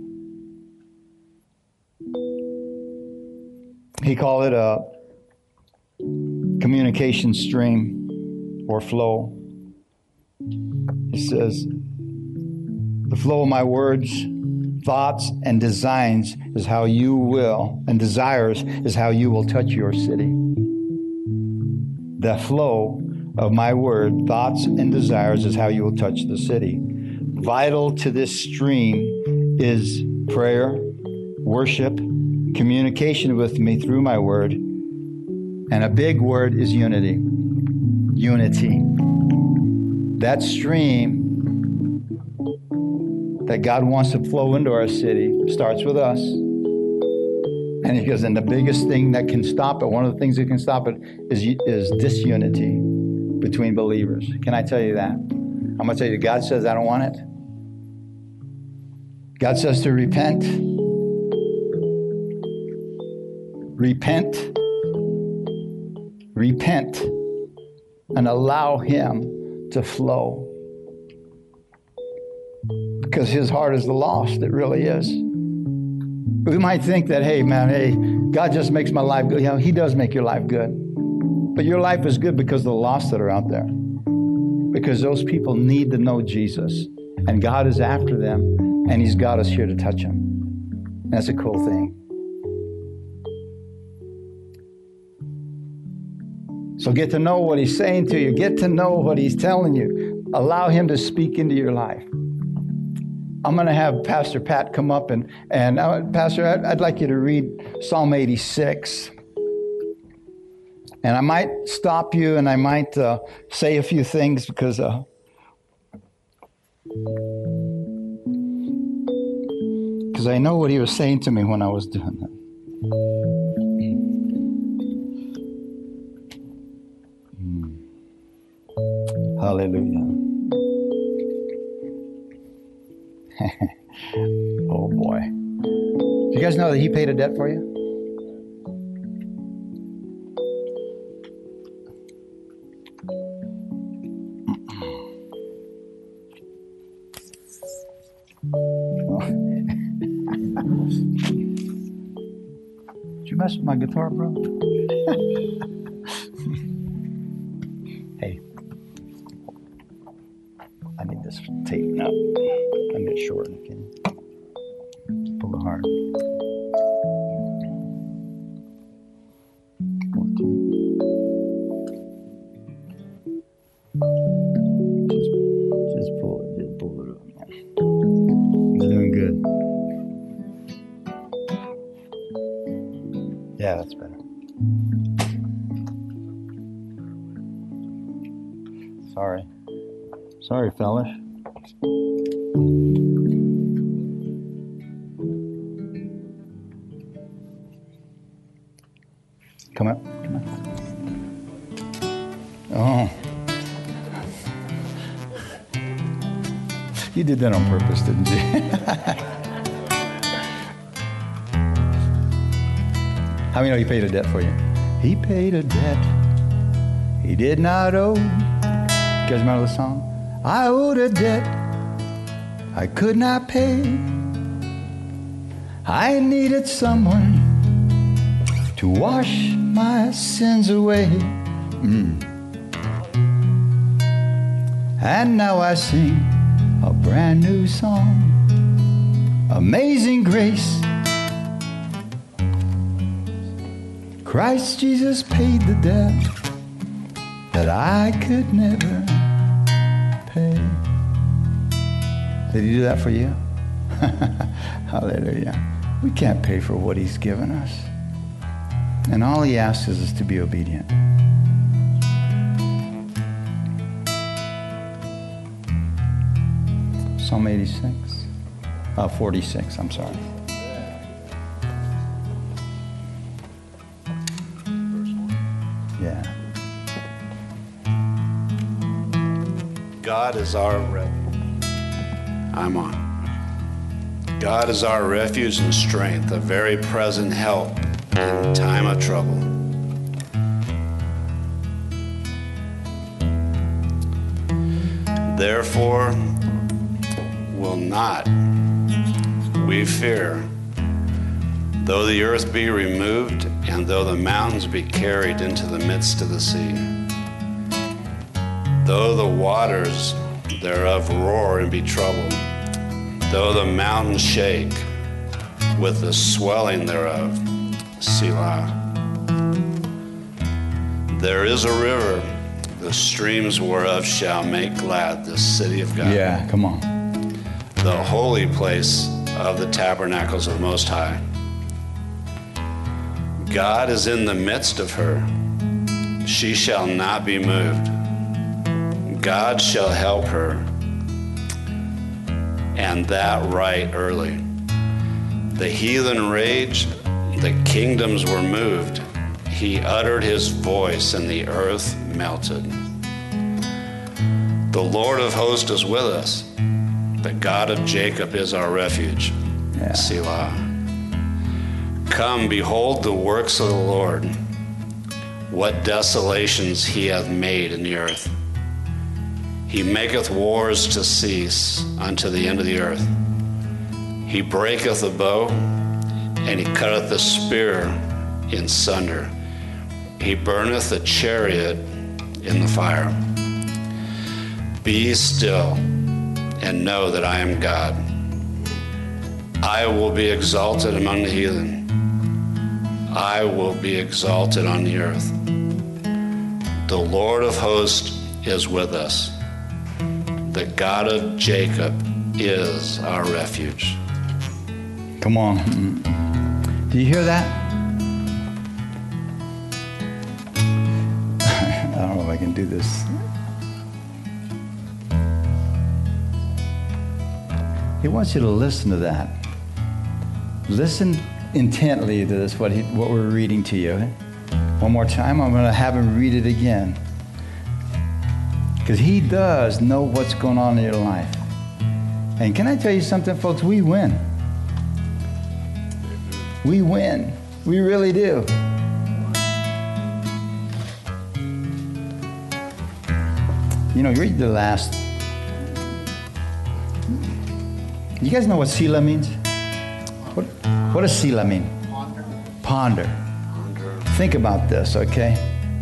S1: He called it a communication stream or flow. He says, the flow of my words, thoughts, and designs is how you will, and desires is how you will touch your city. The flow of my word, thoughts, and desires is how you will touch the city. Vital to this stream is prayer, worship, communication with me through my word, and a big word is unity. Unity. That stream that God wants to flow into our city starts with us. And He goes, and the biggest thing that can stop it, one of the things that can stop it is disunity between believers. Can I tell you that? I'm going to tell you, God says, I don't want it. God says to repent. Repent. Repent. and allow him to flow. Because his heart is the lost. It really is. We might think that, hey, God just makes my life good. He does make your life good. But your life is good because of the lost that are out there. Because those people need to know Jesus. And God is after them. And he's got us here to touch them. That's a cool thing. So get to know what he's saying to you. Get to know what he's telling you. Allow him to speak into your life. I'm going to have Pastor Pat come up and Pastor, I'd like you to read Psalm 86. And I might stop you and I might say a few things because I know what he was saying to me when I was doing that. Hallelujah. Oh boy. Do you guys know that he paid a debt for you? Did you mess with my guitar, bro? Hey. I need this tape now. I need it short. Okay. Pull it hard. 14. Just pull it. Just pull it up. You're doing good. Yeah, that's better. Sorry, fellas. Come up. Oh. You did that on purpose, didn't you? How many know he paid a debt for you? He paid a debt he did not owe. You guys remember the song? I owed a debt I could not pay. I needed someone to wash my sins away. And now I sing a brand new song. Amazing grace. Christ Jesus paid the debt that I could never pay. Did he do that for you? Hallelujah. We can't pay for what he's given us. And all he asks is us to be obedient. Psalm 86. 46, I'm sorry. Yeah.
S4: God is our refuge. I'm on. God is our refuge and strength, a very present help in time of trouble. Therefore, will not we fear, though the earth be removed, and though the mountains be carried into the midst of the sea. Though the waters thereof roar and be troubled, though the mountains shake with the swelling thereof, Selah. There is a river, the streams whereof shall make glad the city of God.
S1: Yeah, come on.
S4: The holy place of the tabernacles of the Most High. God is in the midst of her. She shall not be moved. God shall help her, and that right early. The heathen raged, the kingdoms were moved. He uttered his voice, and the earth melted. The Lord of hosts is with us. The God of Jacob is our refuge.
S1: Yeah.
S4: Selah. Come, behold the works of the Lord, what desolations he hath made in the earth. He maketh wars to cease unto the end of the earth. He breaketh the bow, and he cutteth the spear in sunder. He burneth the chariot in the fire. Be still, and know that I am God. I will be exalted among the heathen. I will be exalted on the earth. The Lord of hosts is with us. The God of Jacob is our refuge.
S1: Come on. Do you hear that? I don't know if I can do this. He wants you to listen to that. Listen intently to this, what we're reading to you. One more time, I'm going to have him read it again. Because he does know what's going on in your life. And can I tell you something, folks? We win. We win. We really do. You know, read the last. You guys know what Selah means? What does Selah mean? Ponder. Think about this, okay?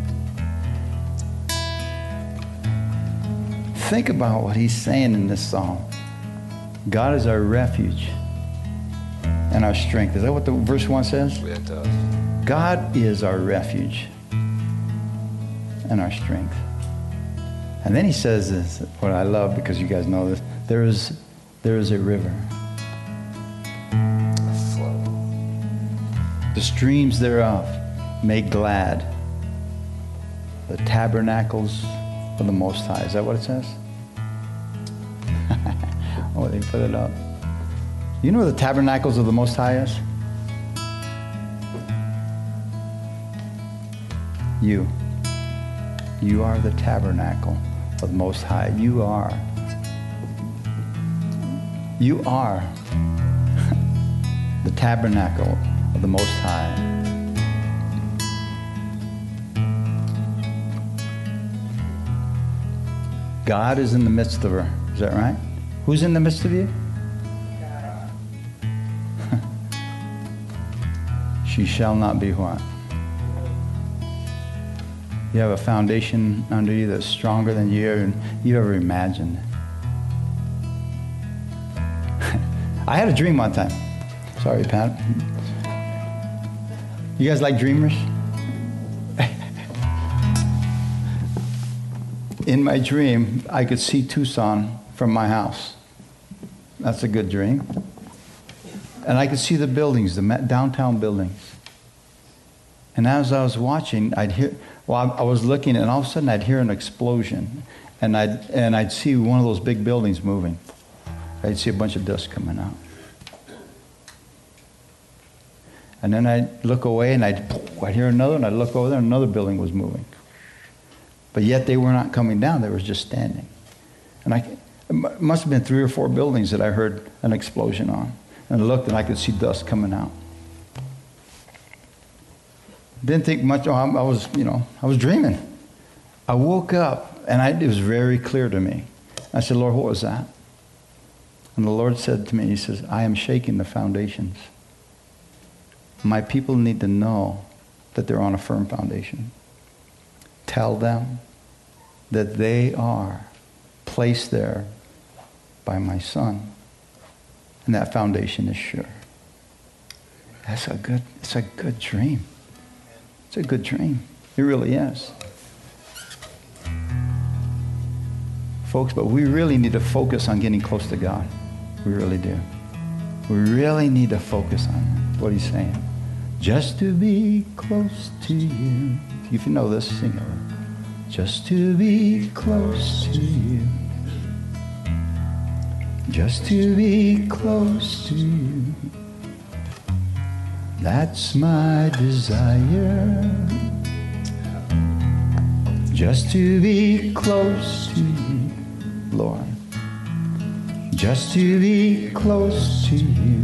S1: Think about what he's saying in this psalm. God is our refuge and our strength. Is that what the verse 1 says?
S4: It does.
S1: God is our refuge and our strength. And then he says this, what I love, because you guys know this, there is a river. The streams thereof make glad the tabernacles of the Most High. Is that what it says? Oh, they put it up. You know what the tabernacles of the Most High is? You. You are the tabernacle of the Most High. You are. You are the tabernacle of the Most High. God is in the midst of her. Is that right? Who's in the midst of you? She shall not be what? You have a foundation under you that's stronger than you ever imagined. I had a dream one time. Sorry, Pat. You guys like dreamers? In my dream, I could see Tucson from my house. That's a good dream. And I could see the buildings, the downtown buildings. And as I was watching, I was looking, and all of a sudden I'd hear an explosion. And I'd see one of those big buildings moving. I'd see a bunch of dust coming out. And then I'd look away, and I'd hear another, and I'd look over there, and another building was moving. But yet they were not coming down, they were just standing. And it must have been 3 or 4 buildings that I heard an explosion on. And I looked, and I could see dust coming out. Didn't think much. I was dreaming. I woke up, and it was very clear to me. I said, Lord, what was that? And the Lord said to me, he says, I am shaking the foundations. My people need to know that they're on a firm foundation. Tell them that they are placed there by my Son. And that foundation is sure. It's a good dream. It's a good dream. It really is. Folks, but we really need to focus on getting close to God. We really do. We really need to focus on what he's saying. Just to be close to you. If you know this, sing it. Just to be close to you. Just to be close to you. That's my desire. Just to be close to you, Lord. Just to be close to you.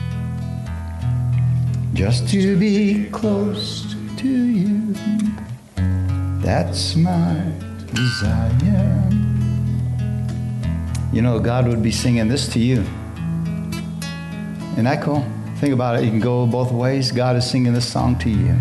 S1: Just to be close to you. That's my desire. You know, God would be singing this to you. Isn't that cool? Think about it. You can go both ways. God is singing this song to you.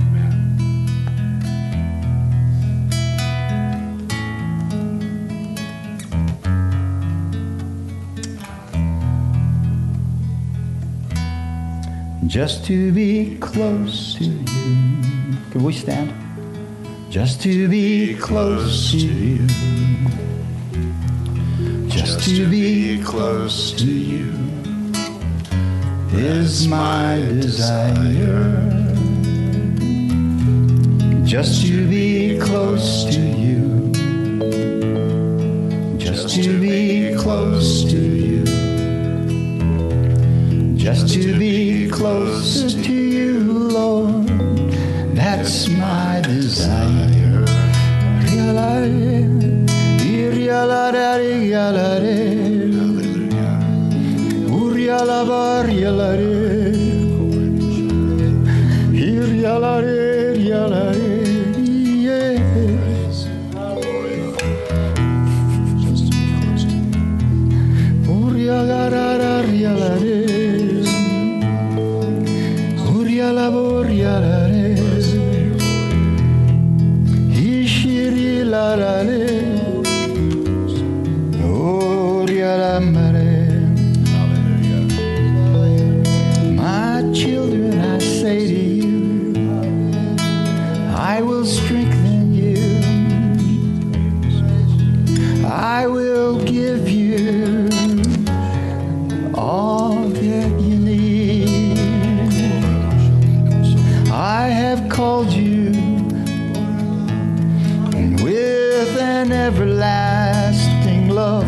S1: Just to be close to you. Can we stand? Just to be close to you. Just to be close to you is my desire. Just to be close to you. Just to be close to you. Just to be closer to you, Lord, that's my desire. My children, I say to you, I will strengthen you. I will give you all that you need. I have called you with an everlasting love.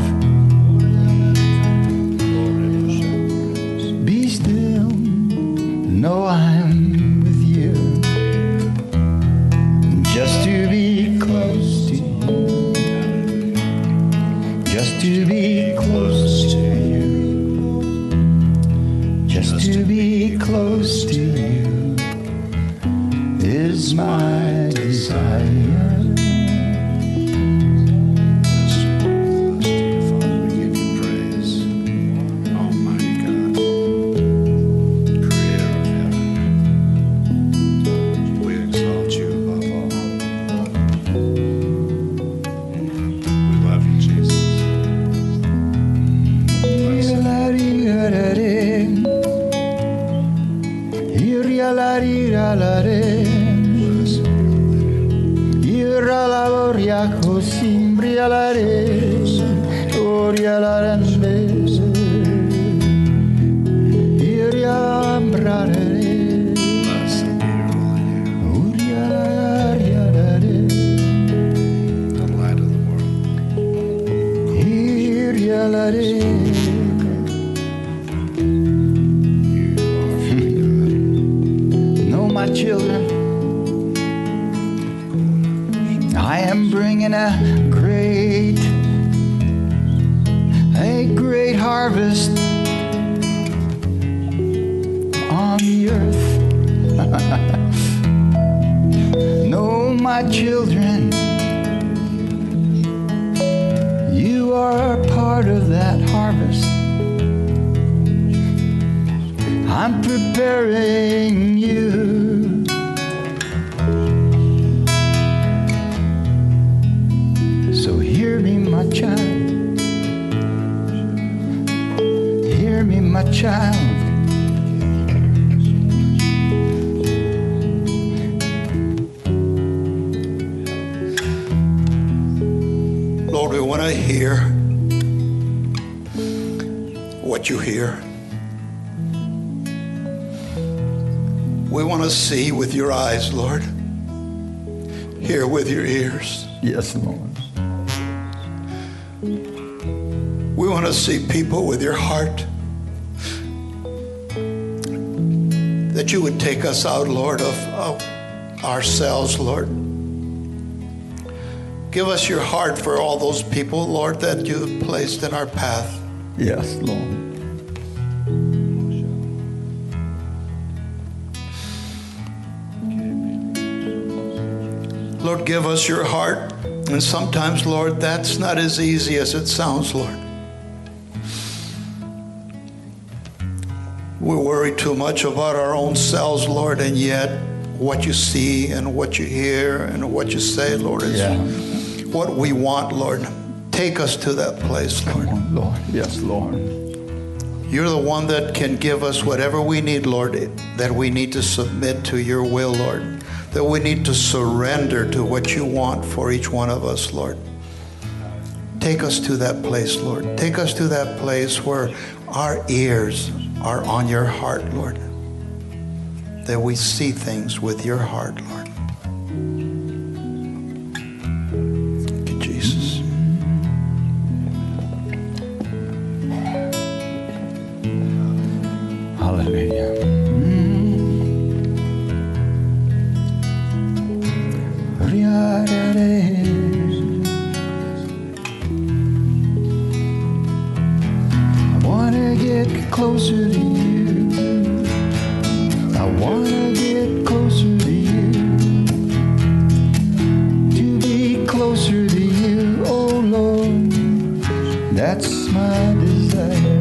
S1: Be still, know I'm with you. Just to be close to you. Just to be close to you. Just to be close to you is my desire. No, my children, I am bringing a great harvest on the earth. No, my children, you are part of that harvest. I'm preparing you. So hear me, my child. Hear me, my child.
S5: Lord, we want to hear what you hear. We want to see with your eyes, Lord. Hear with your ears.
S1: Yes, Lord.
S5: We want to see people with your heart. That you would take us out, Lord, of ourselves, Lord. Give us your heart for all those people, Lord, that you've placed in our path.
S1: Yes, Lord.
S5: Lord, give us your heart. And sometimes, Lord, that's not as easy as it sounds, Lord. We worry too much about our own selves, Lord, and yet what you see and what you hear and what you say, Lord, is what we want, Lord. Take us to that place, Lord.
S1: Come on, Lord. Yes, Lord.
S5: You're the one that can give us whatever we need, Lord, that we need to submit to your will, Lord, that we need to surrender to what you want for each one of us, Lord. Take us to that place, Lord. Take us to that place where our ears are on your heart, Lord, that we see things with your heart, Lord. Thank you, Jesus.
S1: Hallelujah. I want to get closer to you. I want to get closer to you. To be closer to you, oh Lord. That's my desire.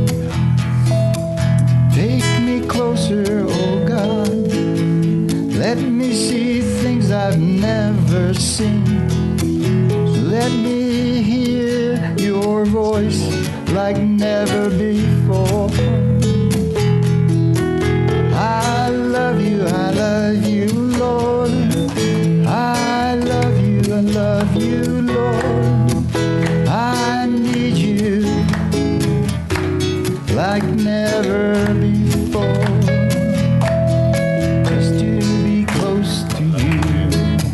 S1: Take me closer, oh God. Let me see things I've never seen. Let me hear your voice like never before. I love you, Lord. I love you, Lord. I need you like never before. Just to be close to you.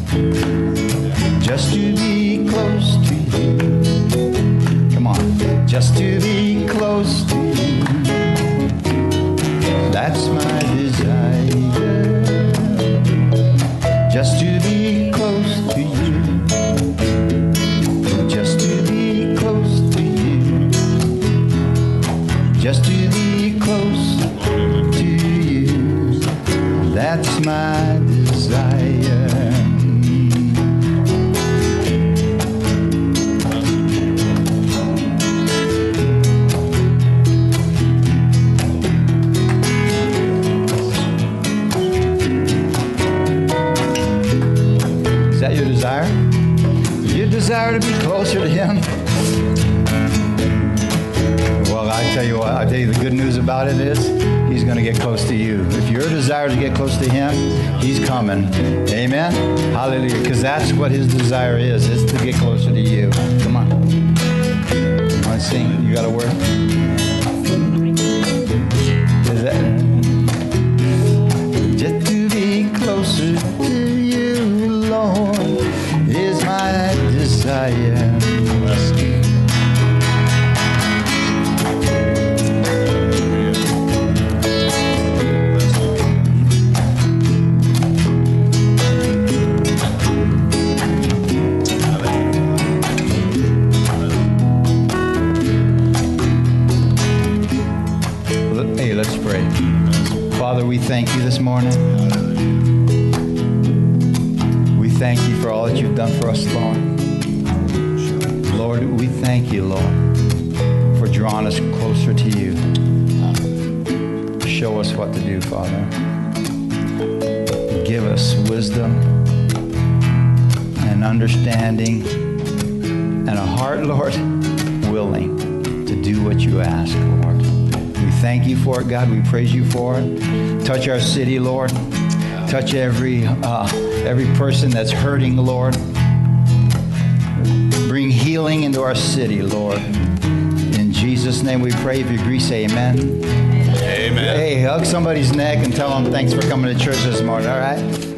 S1: Just to be close to you. Come on. Just to be close to you. That's my desire. Just to be close to you. Just to be close to you. Just to be close to you. That's my desire. Is that your desire? Your desire to be closer to Him? Well, I tell you what, I'll tell you the good news about it is He's going to get close to you. If your desire to get close to Him, He's coming. Amen? Hallelujah. Because that's what His desire is to get closer to you. Come on. You want to sing? You got to work? Is that? Just to be closer to you, Lord, is my desire. Hey, let's pray. Father, we thank you this morning. We thank you for all that you've done for us, Lord. Lord, we thank you, Lord, for drawing us closer to you. Show us what to do, Father. Give us wisdom and understanding and a heart, Lord, willing to do what you ask, Lord. We thank you for it, God. We praise you for it. Touch our city, Lord. Touch every person that's hurting, Lord. Bring healing into our city, Lord. In Jesus' name we pray. If you agree, say amen.
S4: Amen.
S1: Hey, hug somebody's neck and tell them thanks for coming to church this morning, all right?